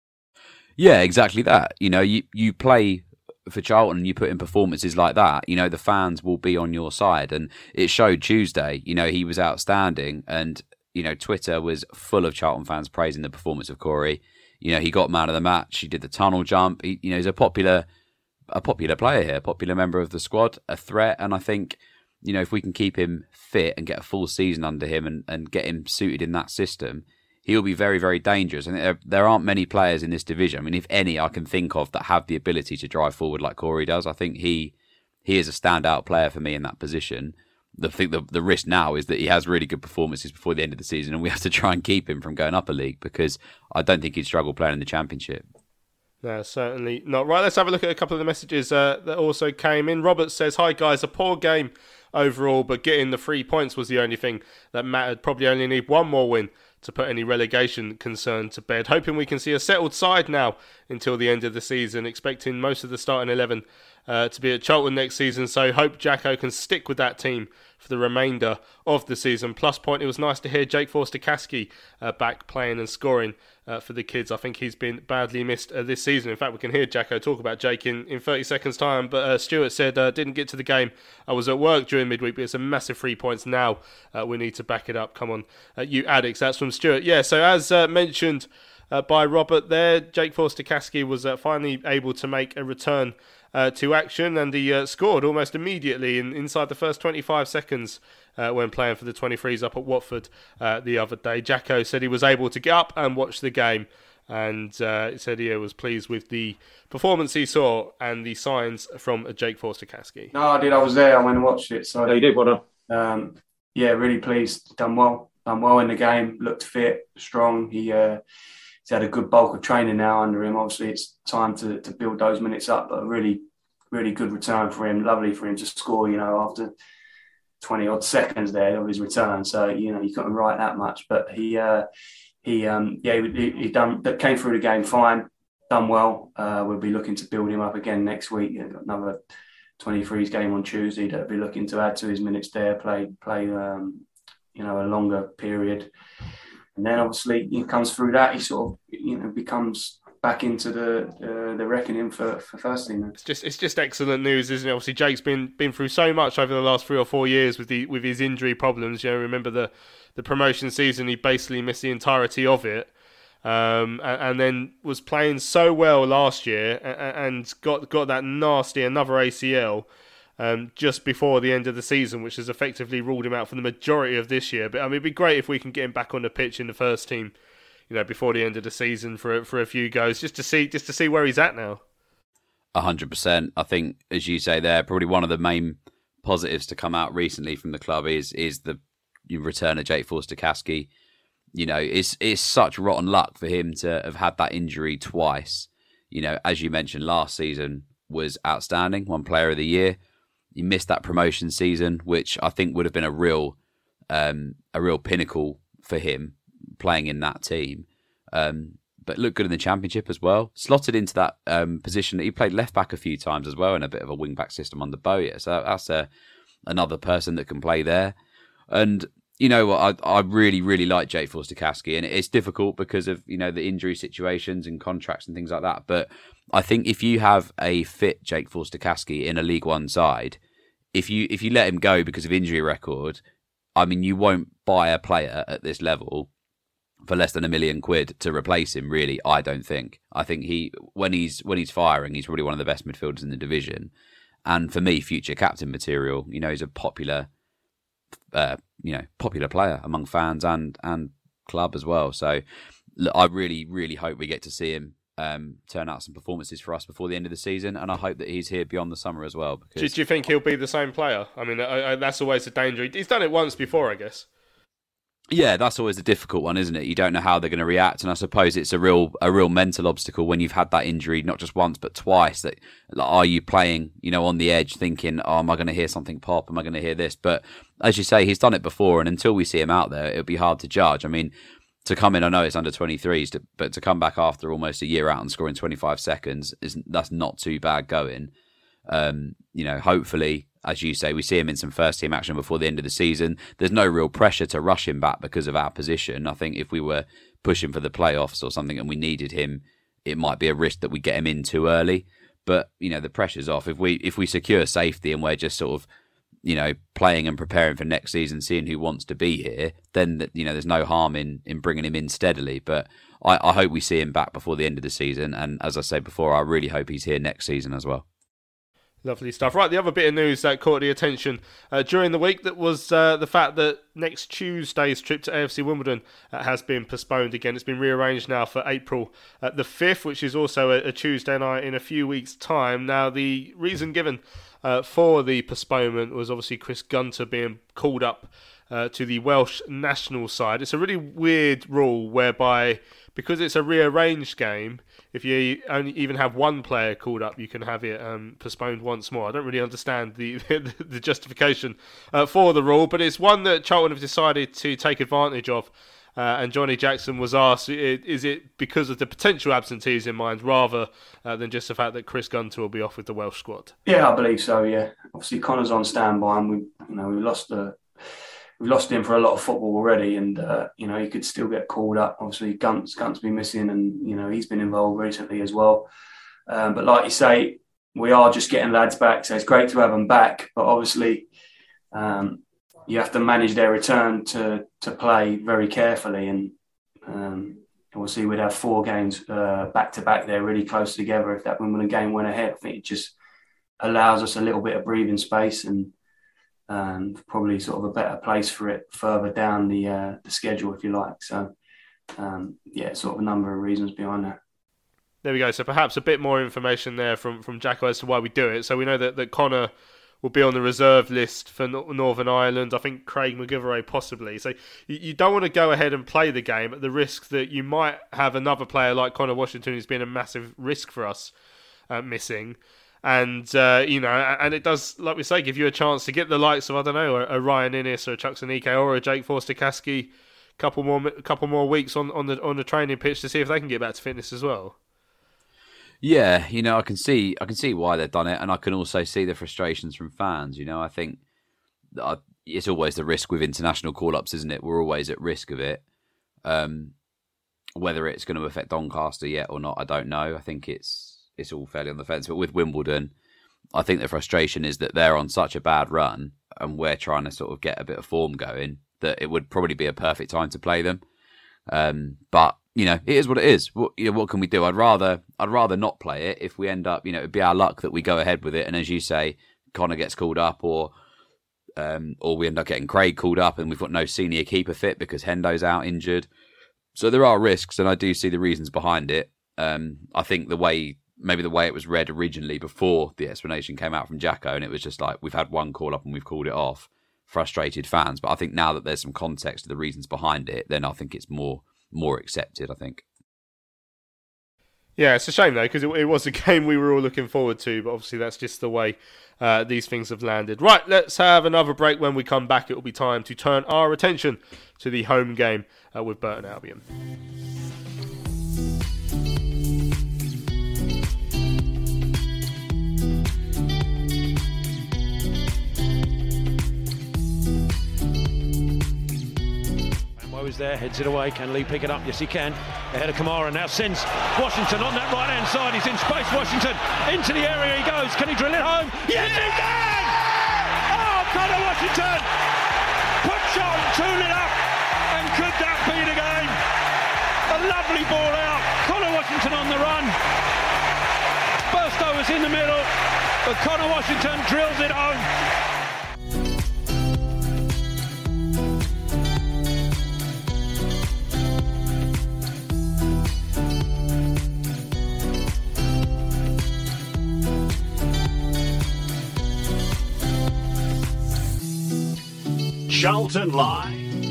Yeah, exactly that. You know, you, you play for Charlton and you put in performances like that, you know, the fans will be on your side. And it showed Tuesday, you know, he was outstanding. And, you know, Twitter was full of Charlton fans praising the performance of Corey. You know, he got man of the match. He did the tunnel jump. He, you know, he's a popular, a popular player here, a popular member of the squad, a threat. And I think, you know, if we can keep him fit and get a full season under him and, and get him suited in that system, he'll be very, very dangerous. And there, there aren't many players in this division, I mean, if any, I can think of that have the ability to drive forward like Corey does. I think he he is a standout player for me in that position. The thing, the, the risk now is that he has really good performances before the end of the season, and we have to try and keep him from going up a league because I don't think he'd struggle playing in the Championship. No, certainly not. Right, let's have a look at a couple of the messages uh, that also came in. Robert says, "Hi guys, a poor game overall, but getting the three points was the only thing that mattered. Probably only need one more win to put any relegation concern to bed. Hoping we can see a settled side now until the end of the season. Expecting most of the starting eleven uh, to be at Charlton next season. So hope Jacko can stick with that team for the remainder of the season. Plus point, it was nice to hear Jake Forster-Caskey uh, back playing and scoring uh, for the kids. I think he's been badly missed uh, this season. In fact, we can hear Jacko talk about Jake in, in thirty seconds time. But uh, Stuart said, uh, didn't get to the game. I was at work during midweek, but it's a massive three points now. Uh, we need to back it up. Come on, uh, you addicts. That's from Stuart. Yeah, so as uh, mentioned uh, by Robert there, Jake Forster-Caskey was uh, finally able to make a return Uh, to action, and he uh, scored almost immediately in, inside the first twenty-five seconds uh, when playing for the twenty-threes up at Watford uh, the other day. Jacko said he was able to get up and watch the game, and uh, he said he was pleased with the performance he saw and the signs from Jake Forster-Caskey. No, I did. I was there. I went and watched it. So oh, you did, well done. Um, yeah, really pleased. Done well. Done well in the game. Looked fit, strong. He uh, he's had a good bulk of training now under him. Obviously, it's time to, to build those minutes up. But a really, really good return for him. Lovely for him to score, you know, after twenty odd seconds there of his return. So, you know, you couldn't write that much. But he, uh, he, um, yeah, he, he done that came through the game fine, done well. Uh, we'll be looking to build him up again next week. We've got another twenty-threes game on Tuesday that we'll be looking to add to his minutes there. Play, play, um, you know, a longer period. And then obviously he comes through that, he sort of, you know, becomes back into the uh, the reckoning for, for first team. It's just it's just excellent news, isn't it? Obviously Jake's been been through so much over the last three or four years with the with his injury problems. You know, remember the, the promotion season, he basically missed the entirety of it. um, and, and then was playing so well last year and, and got got that nasty another A C L um, just before the end of the season, which has effectively ruled him out for the majority of this year. But I mean, it'd be great if we can get him back on the pitch in the first team, you know, before the end of the season for for a few goes, just to see just to see where he's at now. A hundred percent. I think, as you say, there probably one of the main positives to come out recently from the club is is the return of Jake Forster-Caskey. You know, it's it's such rotten luck for him to have had that injury twice. You know, as you mentioned, last season was outstanding, one player of the year. He missed that promotion season, which I think would have been a real um, a real pinnacle for him playing in that team. Um, but looked good in the Championship as well. Slotted into that um, position. He played left back a few times as well in a bit of a wing back system under Bowyer. So that's a, another person that can play there. And you know what, I, I really, really like Jake Forster-Caskey, and it's difficult because of, you know, the injury situations and contracts and things like that. But I think if you have a fit Jake Forster-Caskey in a League One side, if you if you let him go because of injury record, I mean, you won't buy a player at this level for less than a million quid to replace him. Really, I don't think. I think he when he's when he's firing, he's probably one of the best midfielders in the division, and for me, future captain material. You know, he's a popular. Uh, you know, popular player among fans and and club as well. So look, I really, really hope we get to see him um, turn out some performances for us before the end of the season, and I hope that he's here beyond the summer as well. Because do, do you think he'll be the same player? I mean, I, I, that's always a danger. He's done it once before, I guess. Yeah, that's always a difficult one, isn't it? You don't know how they're going to react, and I suppose it's a real a real mental obstacle when you've had that injury not just once but twice. That like, are you playing, you know, on the edge, thinking, "Oh, am I going to hear something pop? Am I going to hear this?" But as you say, he's done it before, and until we see him out there, it'll be hard to judge. I mean, to come in, I know it's under twenty-threes, to, but to come back after almost a year out and scoring twenty-five seconds is that's not too bad going. Um, you know, hopefully, as you say, we see him in some first team action before the end of the season. There's no real pressure to rush him back because of our position. I think if we were pushing for the playoffs or something and we needed him, it might be a risk that we get him in too early. But, you know, the pressure's off. If we if we secure safety and we're just sort of, you know, playing and preparing for next season, seeing who wants to be here, then, you know, there's no harm in, in bringing him in steadily. But I, I hope we see him back before the end of the season. And as I said before, I really hope he's here next season as well. Lovely stuff. Right, the other bit of news that caught the attention uh, during the week that was uh, the fact that next Tuesday's trip to A F C Wimbledon uh, has been postponed again. It's been rearranged now for April uh, the fifth, which is also a, a Tuesday night in a few weeks' time. Now, the reason given uh, for the postponement was obviously Chris Gunter being called up uh, to the Welsh national side. It's a really weird rule whereby, because it's a rearranged game, if you only even have one player called up, you can have it um, postponed once more. I don't really understand the the justification uh, for the rule, but it's one that Charlton have decided to take advantage of. Uh, and Johnny Jackson was asked, is it because of the potential absentees in mind rather uh, than just the fact that Chris Gunter will be off with the Welsh squad? Yeah, I believe so, yeah. Obviously, Connor's on standby, and we, you know, we lost the... We've lost him for a lot of football already, and uh, you know, he could still get called up. Obviously, Gunt's Gunt's been missing, and you know, he's been involved recently as well. Um, but like you say, we are just getting lads back, so it's great to have them back. But obviously, um, you have to manage their return to to play very carefully, and um, obviously, we'd have four games uh, back to back. They're really close together. If that Wimbledon game went ahead, I think it just allows us a little bit of breathing space and. Um, probably sort of a better place for it further down the uh, the schedule, if you like. So, um, yeah, sort of a number of reasons behind that. There we go. So perhaps a bit more information there from, from Jacko as to why we do it. So we know that, that Connor will be on the reserve list for Northern Ireland. I think Craig McGillivray possibly. So you, you don't want to go ahead and play the game at the risk that you might have another player like Connor Washington, who's been a massive risk for us, uh, missing. And, uh, you know, and it does, like we say, give you a chance to get the likes of, I don't know, a, a Ryan Innes or a Chuck Sanike or a Jake Forster-Caskey a couple more couple more weeks on, on the on the training pitch to see if they can get back to fitness as well. Yeah, you know, I can see I can see why they've done it, and I can also see the frustrations from fans. You know, I think that it's always the risk with international call-ups, isn't it? We're always at risk of it. Um, whether it's going to affect Doncaster yet or not, I don't know. I think it's it's all fairly on the fence. But with Wimbledon, I think the frustration is that they're on such a bad run and we're trying to sort of get a bit of form going that it would probably be a perfect time to play them. Um, but, you know, it is what it is. What, you know, what can we do? I'd rather, I'd rather not play it. If we end up, you know, it'd be our luck that we go ahead with it. And as you say, Connor gets called up, or um, or we end up getting Craig called up, and we've got no senior keeper fit because Hendo's out injured. So there are risks, and I do see the reasons behind it. Um, I think the way, maybe the way it was read originally before the explanation came out from Jacko, and it was just like, we've had one call up and we've called it off. Frustrated fans. But I think now that there's some context to the reasons behind it, then I think it's more more accepted, I think. Yeah, it's a shame though, because it, it was a game we were all looking forward to, but obviously that's just the way uh, these things have landed. Right, let's have another break. When we come back, it will be time to turn our attention to the home game uh, with Burton Albion. Is there, heads it away. Can Lee pick it up? Yes, he can. Ahead of Kamara now sends Washington on that right hand side. He's in space. Washington into the area he goes. Can he drill it home? Yes, he can! Oh, Connor Washington! Put Charlton two nil up, and could that be the game? A lovely ball out. Connor Washington on the run. Burstow was in the middle, but Connor Washington drills it home. Charlton Live.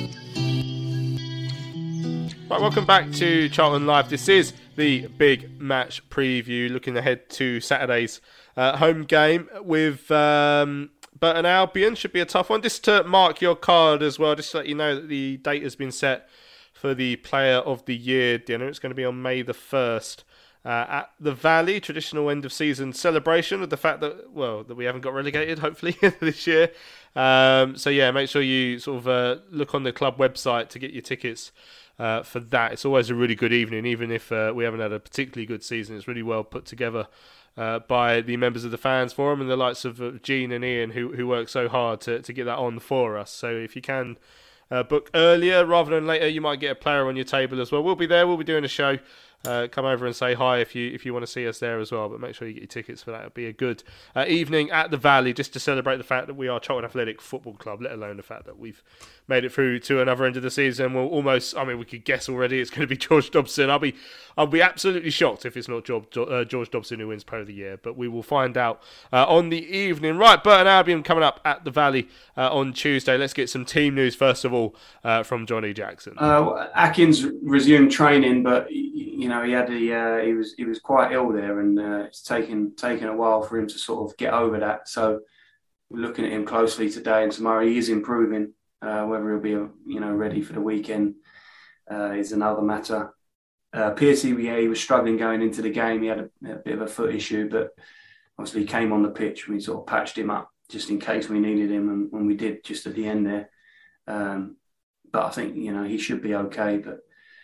Right, welcome back to Charlton Live. This is the big match preview, looking ahead to Saturday's uh, home game with um, Burton Albion. Should be a tough one. Just to mark your card as well, just to let you know that the date has been set for the Player of the Year dinner. It's going to be on May the first. Uh, at the Valley, traditional end of season celebration of the fact that, well, that we haven't got relegated, hopefully, this year. Um, so yeah, make sure you sort of uh, look on the club website to get your tickets uh, for that. It's always a really good evening, even if uh, we haven't had a particularly good season. It's really well put together uh, by the members of the fans forum and the likes of uh, Gene and Ian, who who work so hard to, to get that on for us. So if you can uh, book earlier rather than later, you might get a player on your table as well. We'll be there. We'll be doing a show. Uh, come over and say hi if you if you want to see us there as well, but make sure you get your tickets for that. It'll be a good uh, evening at the Valley, just to celebrate the fact that we are Charlton Athletic Football Club, let alone the fact that we've made it through to another end of the season. We'll almost, I mean, we could guess already it's going to be George Dobson. I'll be I'll be absolutely shocked if it's not George, uh, George Dobson who wins Player of the Year, but we will find out uh, on the evening. Right, Burton Albion coming up at the Valley uh, on Tuesday. Let's get some team news first of all uh, from Johnny Jackson. Uh, Atkins resumed training, but you know he had the uh, he was he was quite ill there, and uh, it's taken taken a while for him to sort of get over that. So we're looking at him closely today and tomorrow. He is improving. Uh, whether he'll be you know ready for the weekend uh, is another matter. Uh, Pearcey, yeah, he was struggling going into the game. He had a, a bit of a foot issue, but obviously he came on the pitch. We sort of patched him up just in case we needed him, and when we did, just at the end there. Um, but I think you know he should be okay. But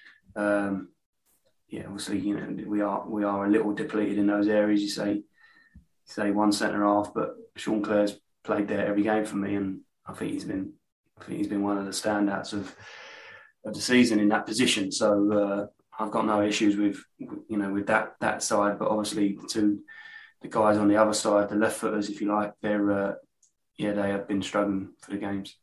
um, yeah, obviously you know we are we are a little depleted in those areas. You say you say one centre half, but Sean Clare's played there every game for me, and I think he's been I think he's been one of the standouts of of the season in that position. So uh, I've got no issues with you know with that that side. But obviously, to the guys on the other side, the left footers, if you like, they're uh, yeah they have been struggling for the games.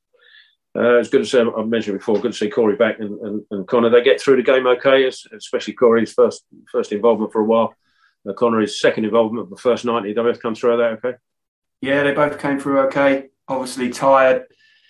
Uh, it's good to see, I've mentioned before, good to see Corey back and, and, and Connor. They get through the game okay, especially Corey's first first involvement for a while. Uh, Connor, his second involvement, the first ninety. They both come through that okay? Yeah, they both came through okay. Obviously tired.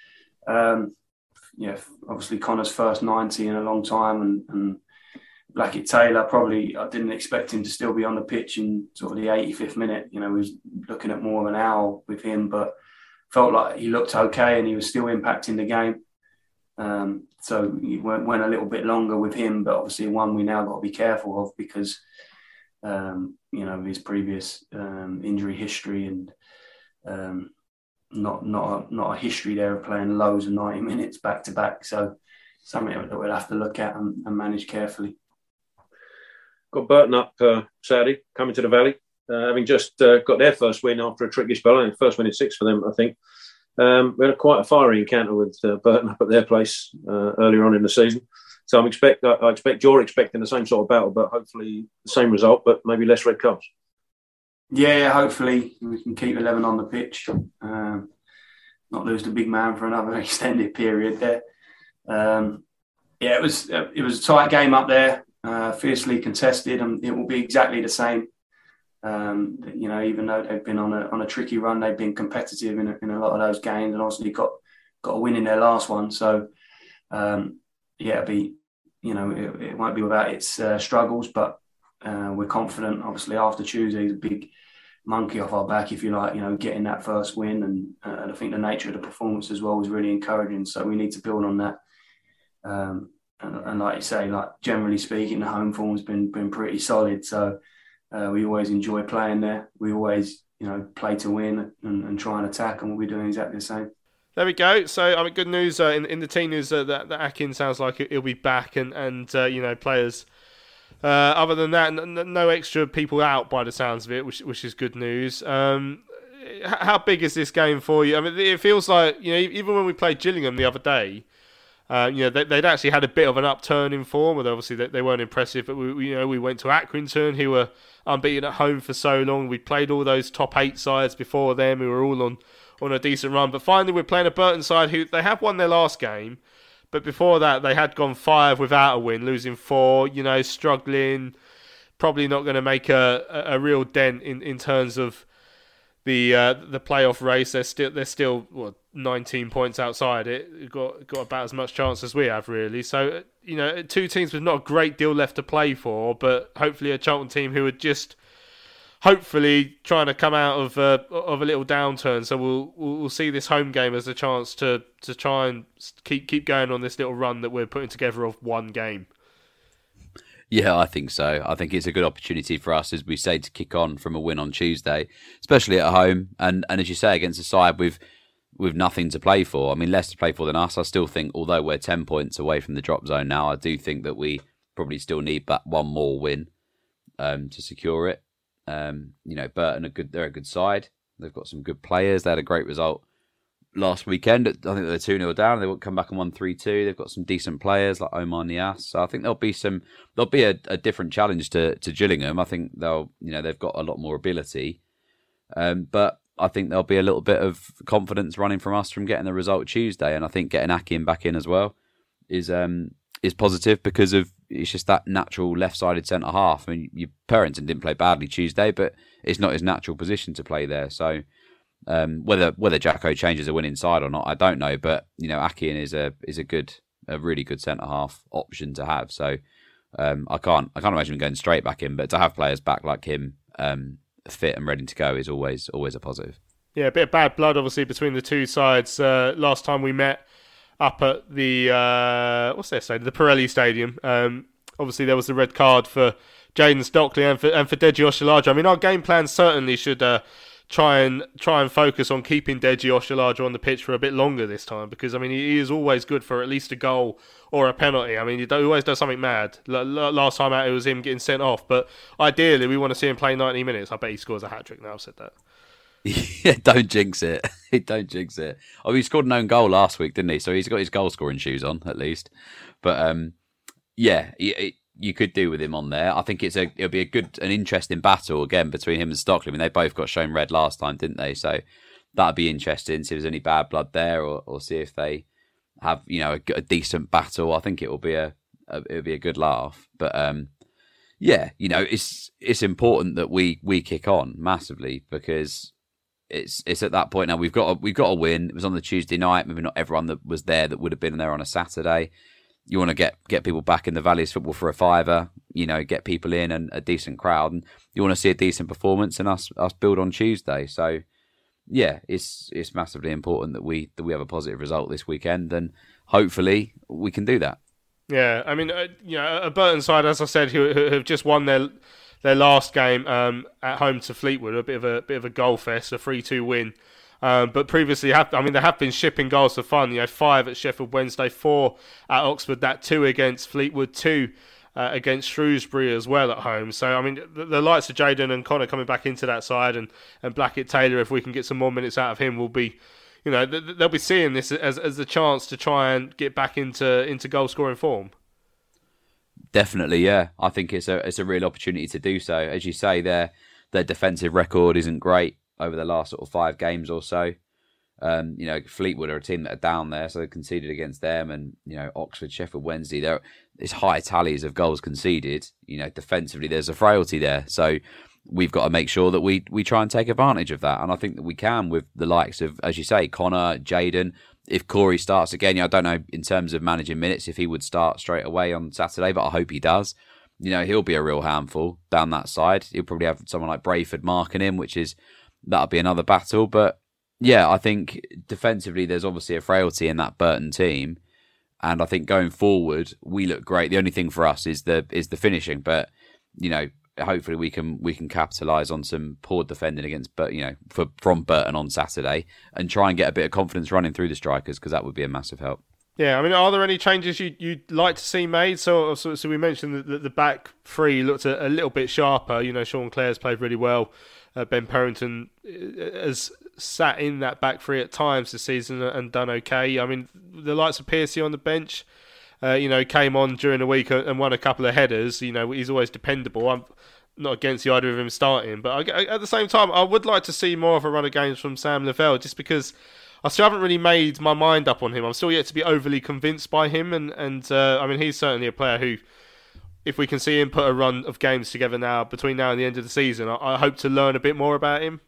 Um, yeah, obviously Connor's first ninety in a long time, and, and Blackett Taylor, probably I didn't expect him to still be on the pitch in sort of the eighty-fifth minute. You know, we was looking at more of an hour with him, but felt like he looked okay and he was still impacting the game. Um, so he went, went a little bit longer with him, but obviously one we now got to be careful of because, um, you know, his previous um, injury history and um, not not a, not a history there of playing loads of ninety minutes back to back. So something that we'll have to look at and, and manage carefully. Got Burton up uh, Saturday, coming to the Valley. Uh, having just uh, got their first win after a tricky spell, and first win in six for them, I think. Um, we had a quite a fiery encounter with uh, Burton up at their place uh, earlier on in the season. So I'm expect I expect you're expecting the same sort of battle, but hopefully the same result, but maybe less red cards. Yeah, hopefully we can keep eleven on the pitch, um, not lose the big man for another extended period there. Um, yeah, it was it was a tight game up there, uh, fiercely contested, and it will be exactly the same. Um, you know, even though they've been on a on a tricky run, they've been competitive in a, in a lot of those games, and obviously got got a win in their last one. So um, yeah, it'll be you know it, it won't be without its uh, struggles, but uh, we're confident. Obviously, after Tuesday, a big monkey off our back, if you like, you know, getting that first win, and, uh, and I think the nature of the performance as well was really encouraging. So we need to build on that. Um, and, and like you say, like generally speaking, the home form's been been pretty solid. So uh, we always enjoy playing there. We always, you know, play to win and, and try and attack, and we'll be doing exactly the same. There we go. So, I mean, good news uh, in in the team news uh, that, that Akin sounds like he'll be back, and and uh, you know, players. Uh, other than that, n- no extra people out by the sounds of it, which which is good news. Um, how big is this game for you? I mean, it feels like, you know, even when we played Gillingham the other day, uh, you know, they, they'd actually had a bit of an upturn in form. Although obviously they, they weren't impressive, but we, you know, we went to Accrington, who were unbeaten at home for so long. We played all those top eight sides before them, who were all on on a decent run. But finally, we're playing a Burton side who they have won their last game. But before that, they had gone five without a win, losing four, you know, struggling, probably not going to make a, a, a real dent in, in terms of the uh, the playoff race. They're still they're still what, nineteen points outside it. Got got about as much chance as we have, really. So, you know, two teams with not a great deal left to play for, but hopefully a Charlton team who are just hopefully trying to come out of uh, of a little downturn. So we'll we'll see this home game as a chance to, to try and keep keep going on this little run that we're putting together of one game. Yeah, I think so. I think it's a good opportunity for us, as we say, to kick on from a win on Tuesday, especially at home. And and as you say, against a side with with nothing to play for. I mean, less to play for than us. I still think, although we're ten points away from the drop zone now, I do think that we probably still need that one more win um, to secure it. Um, you know, Burton are good. They're a good side. They've got some good players. They had a great result last weekend. I think they're two nil down. They will come back and won three two. They've got some decent players like Omar Niasse. So I think there'll be some. There'll be a, a different challenge to, to Gillingham. I think they'll. You know, they've got a lot more ability. Um, but I think there'll be a little bit of confidence running from us from getting the result Tuesday, and I think getting Akin back in as well is um is positive, because of it's just that natural left-sided centre half. I mean, you, Perrington didn't play badly Tuesday, but it's not his natural position to play there. So um, whether whether Jacko changes a winning side or not, I don't know. But you know, Akin is a is a good a really good centre half option to have. So um, I can't I can't imagine him going straight back in, but to have players back like him um, fit and ready to go is always always a positive. Yeah, a bit of bad blood obviously between the two sides. Uh, last time we met up at the uh, what's their stadium? The Pirelli Stadium. Um, obviously, there was the red card for Jayden Stockley and for and for Deji Oshilaja. I mean, our game plan certainly should uh, try and try and focus on keeping Deji Oshilaja on the pitch for a bit longer this time, because I mean, he is always good for at least a goal or a penalty. I mean, he always does something mad. Last time out, it was him getting sent off. But ideally, we want to see him play ninety minutes. I bet he scores a hat trick now. I've said that. Yeah, don't jinx it. Don't jinx it. Oh, he scored an own goal last week, didn't he? So he's got his goal scoring shoes on at least. But um, yeah, he, you could do with him on there. I think it's a it'll be a good, an interesting battle again between him and Stockley. I mean, they both got shown red last time, didn't they? So that'd be interesting. See if there's any bad blood there, or, or see if they have, you know, a, a decent battle. I think it will be a, a it'll be a good laugh. But um, yeah, you know, it's it's important that we we kick on massively, because It's it's at that point now. We've got a, we've got a win. It was on the Tuesday night. Maybe not everyone that was there that would have been there on a Saturday. You want to get, get people back in the Valley's football for a fiver. You know, get people in and a decent crowd, and you want to see a decent performance and us us build on Tuesday. So yeah, it's it's massively important that we that we have a positive result this weekend, and hopefully we can do that. Yeah, I mean, uh, you know, a Burton side, as I said, who, who have just won their. Their last game um, at home to Fleetwood, a bit of a bit of a goal fest, a three two win. Um, but previously, have, I mean, they have been shipping goals for fun. You know, five at Sheffield Wednesday, four at Oxford, that two against Fleetwood, two uh, against Shrewsbury as well at home. So, I mean, the, the likes of Jayden and Connor coming back into that side, and, and Blackett Taylor, if we can get some more minutes out of him, will be, you know, they'll be seeing this as as a chance to try and get back into into goal scoring form. Definitely, yeah. I think it's a it's a real opportunity to do so. As you say, their their defensive record isn't great over the last sort of five games or so. Um, you know, Fleetwood are a team that are down there, so they conceded against them, and you know, Oxford, Sheffield Wednesday. There, it's high tallies of goals conceded. You know, defensively, there's a frailty there, so we've got to make sure that we we try and take advantage of that, and I think that we can with the likes of, as you say, Connor, Jayden. If Corey starts again, you know, I don't know in terms of managing minutes if he would start straight away on Saturday, but I hope he does. You know, he'll be a real handful down that side. He'll probably have someone like Brayford marking him, which is, that'll be another battle. But yeah, I think defensively there's obviously a frailty in that Burton team, and I think going forward we look great. The only thing for us is the is the finishing, but you know, hopefully we can we can capitalise on some poor defending against, but you know, for, from Burton on Saturday, and try and get a bit of confidence running through the strikers, because that would be a massive help. Yeah, I mean, are there any changes you, you'd like to see made? So, so, so we mentioned that the back three looked a, a little bit sharper. You know, Sean Clare's played really well. Uh, Ben Perrington has sat in that back three at times this season and done okay. I mean, the likes of Piercy on the bench, uh, you know, came on during the week and won a couple of headers. You know, he's always dependable. I'm not against the idea of him starting, but I, at the same time, I would like to see more of a run of games from Sam Lavelle, just because I still haven't really made my mind up on him. I'm still yet to be overly convinced by him, and, and uh, I mean, he's certainly a player who, if we can see him put a run of games together now, between now and the end of the season, I, I hope to learn a bit more about him.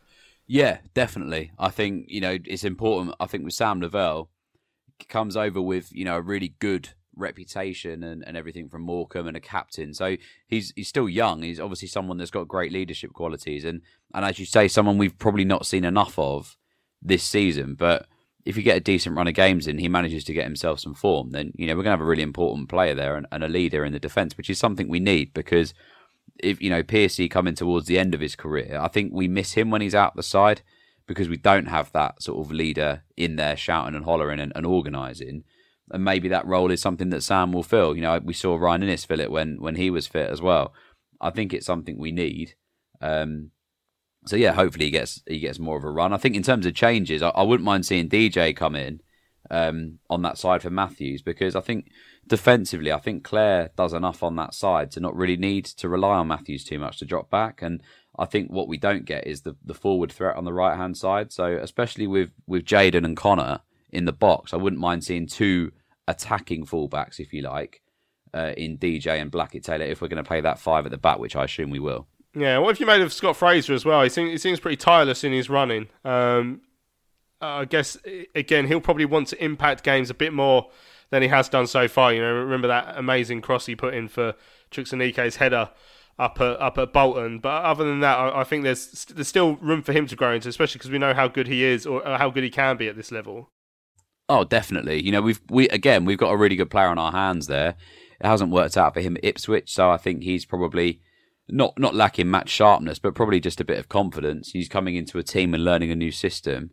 Yeah, definitely. I think, you know, it's important. I think with Sam Lavelle, he comes over with, you know, a really good reputation and, and everything from Morecambe, and a captain. So he's he's still young. He's obviously someone that's got great leadership qualities. And, and as you say, someone we've probably not seen enough of this season. But if you get a decent run of games in, he manages to get himself some form, then, you know, we're going to have a really important player there, and, and a leader in the defence, which is something we need, because if, you know, Piercy coming towards the end of his career, I think we miss him when he's out the side, because we don't have that sort of leader in there shouting and hollering and, and organising. And maybe that role is something that Sam will fill. You know, we saw Ryan Innes fill it when, when he was fit as well. I think it's something we need. Um, so yeah, hopefully he gets he gets more of a run. I think in terms of changes, I, I wouldn't mind seeing D J come in um, on that side for Matthews, because I think defensively, I think Clare does enough on that side to not really need to rely on Matthews too much to drop back. And I think what we don't get is the, the forward threat on the right hand side. So especially with with Jayden and Connor in the box, I wouldn't mind seeing two attacking fullbacks, if you like, uh, in D J and Blackett Taylor, if we're going to play that five at the back, which I assume we will. Yeah, what have you made of Scott Fraser as well? He seems, he seems pretty tireless in his running. Um, I guess, again, he'll probably want to impact games a bit more than he has done so far. You know, remember that amazing cross he put in for Chukwuemeka's header up at, up at Bolton. But other than that, I, I think there's there's still room for him to grow into, especially because we know how good he is, or how good he can be at this level. Oh, definitely. You know, we've we again we've got a really good player on our hands there. It hasn't worked out for him at Ipswich, so I think he's probably not not lacking match sharpness, but probably just a bit of confidence. He's coming into a team and learning a new system.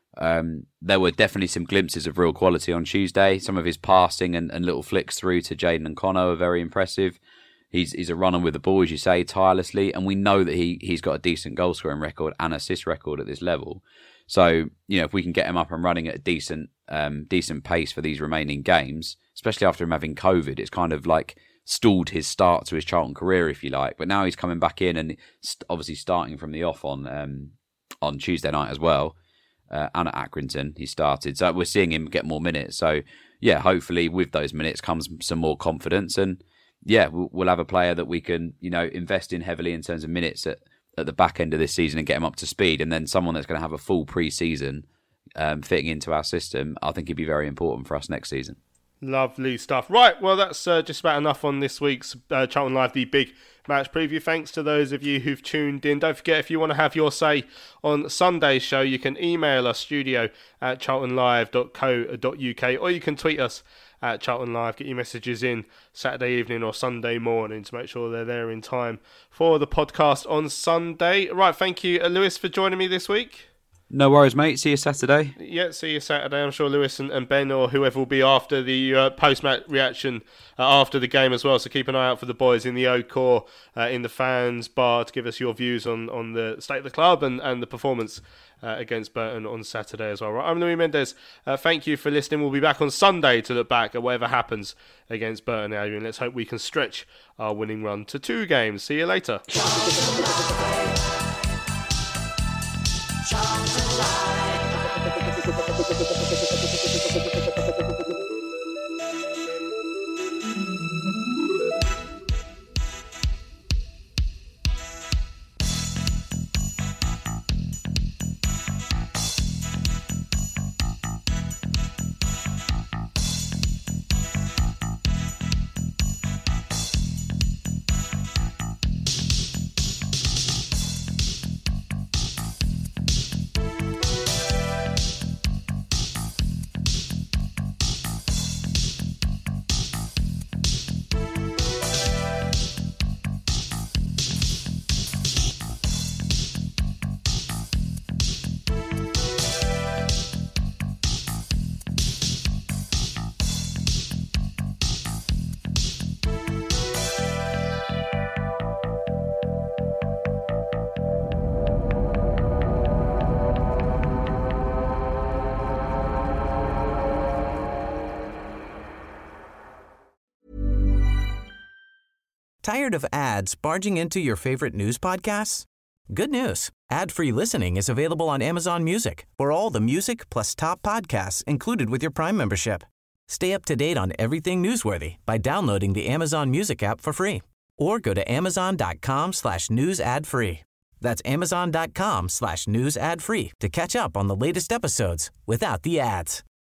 Um, there were definitely some glimpses of real quality on Tuesday. Some of his passing and, and little flicks through to Jayden and Connor are very impressive. He's he's a runner with the ball, as you say, tirelessly, and we know that he he's got a decent goal scoring record and assist record at this level. So, you know, if we can get him up and running at a decent um, decent pace for these remaining games, especially after him having COVID, it's kind of like stalled his start to his Charlton career, if you like. But now he's coming back in and obviously starting from the off on um, on Tuesday night as well. Uh, and at Accrington, he started. So we're seeing him get more minutes. So, yeah, hopefully with those minutes comes some more confidence. And, yeah, we'll, we'll have a player that we can, you know, invest in heavily in terms of minutes at at the back end of this season and get him up to speed, and then someone that's going to have a full pre-season um, fitting into our system, I think he'd be very important for us next season. Lovely stuff. Right, well, that's uh, just about enough on this week's uh, Charlton Live, the big match preview. Thanks to those of you who've tuned in. Don't forget, if you want to have your say on Sunday's show, you can email us, studio at charlton live dot co dot uk, or you can tweet us at Charlton Live. Get your messages in Saturday evening or Sunday morning to make sure they're there in time for the podcast on Sunday. Right, thank you, Lewis, for joining me this week. No worries, mate. See you Saturday. Yeah, see you Saturday. I'm sure Lewis and, and Ben or whoever will be after the uh, post-match reaction uh, after the game as well. So keep an eye out for the boys in the O-Core, uh, in the fans bar, to give us your views on, on the state of the club and, and the performance uh, against Burton on Saturday as well. Right, I'm Louis Mendes. Uh, thank you for listening. We'll be back on Sunday to look back at whatever happens against Burton Albion. Let's hope we can stretch our winning run to two games. See you later. Tired of ads barging into your favorite news podcasts? Good news. Ad-free listening is available on Amazon Music for all the music plus top podcasts included with your Prime membership. Stay up to date on everything newsworthy by downloading the Amazon Music app for free or go to amazon.com slash news ad free. That's amazon.com slash news ad free to catch up on the latest episodes without the ads.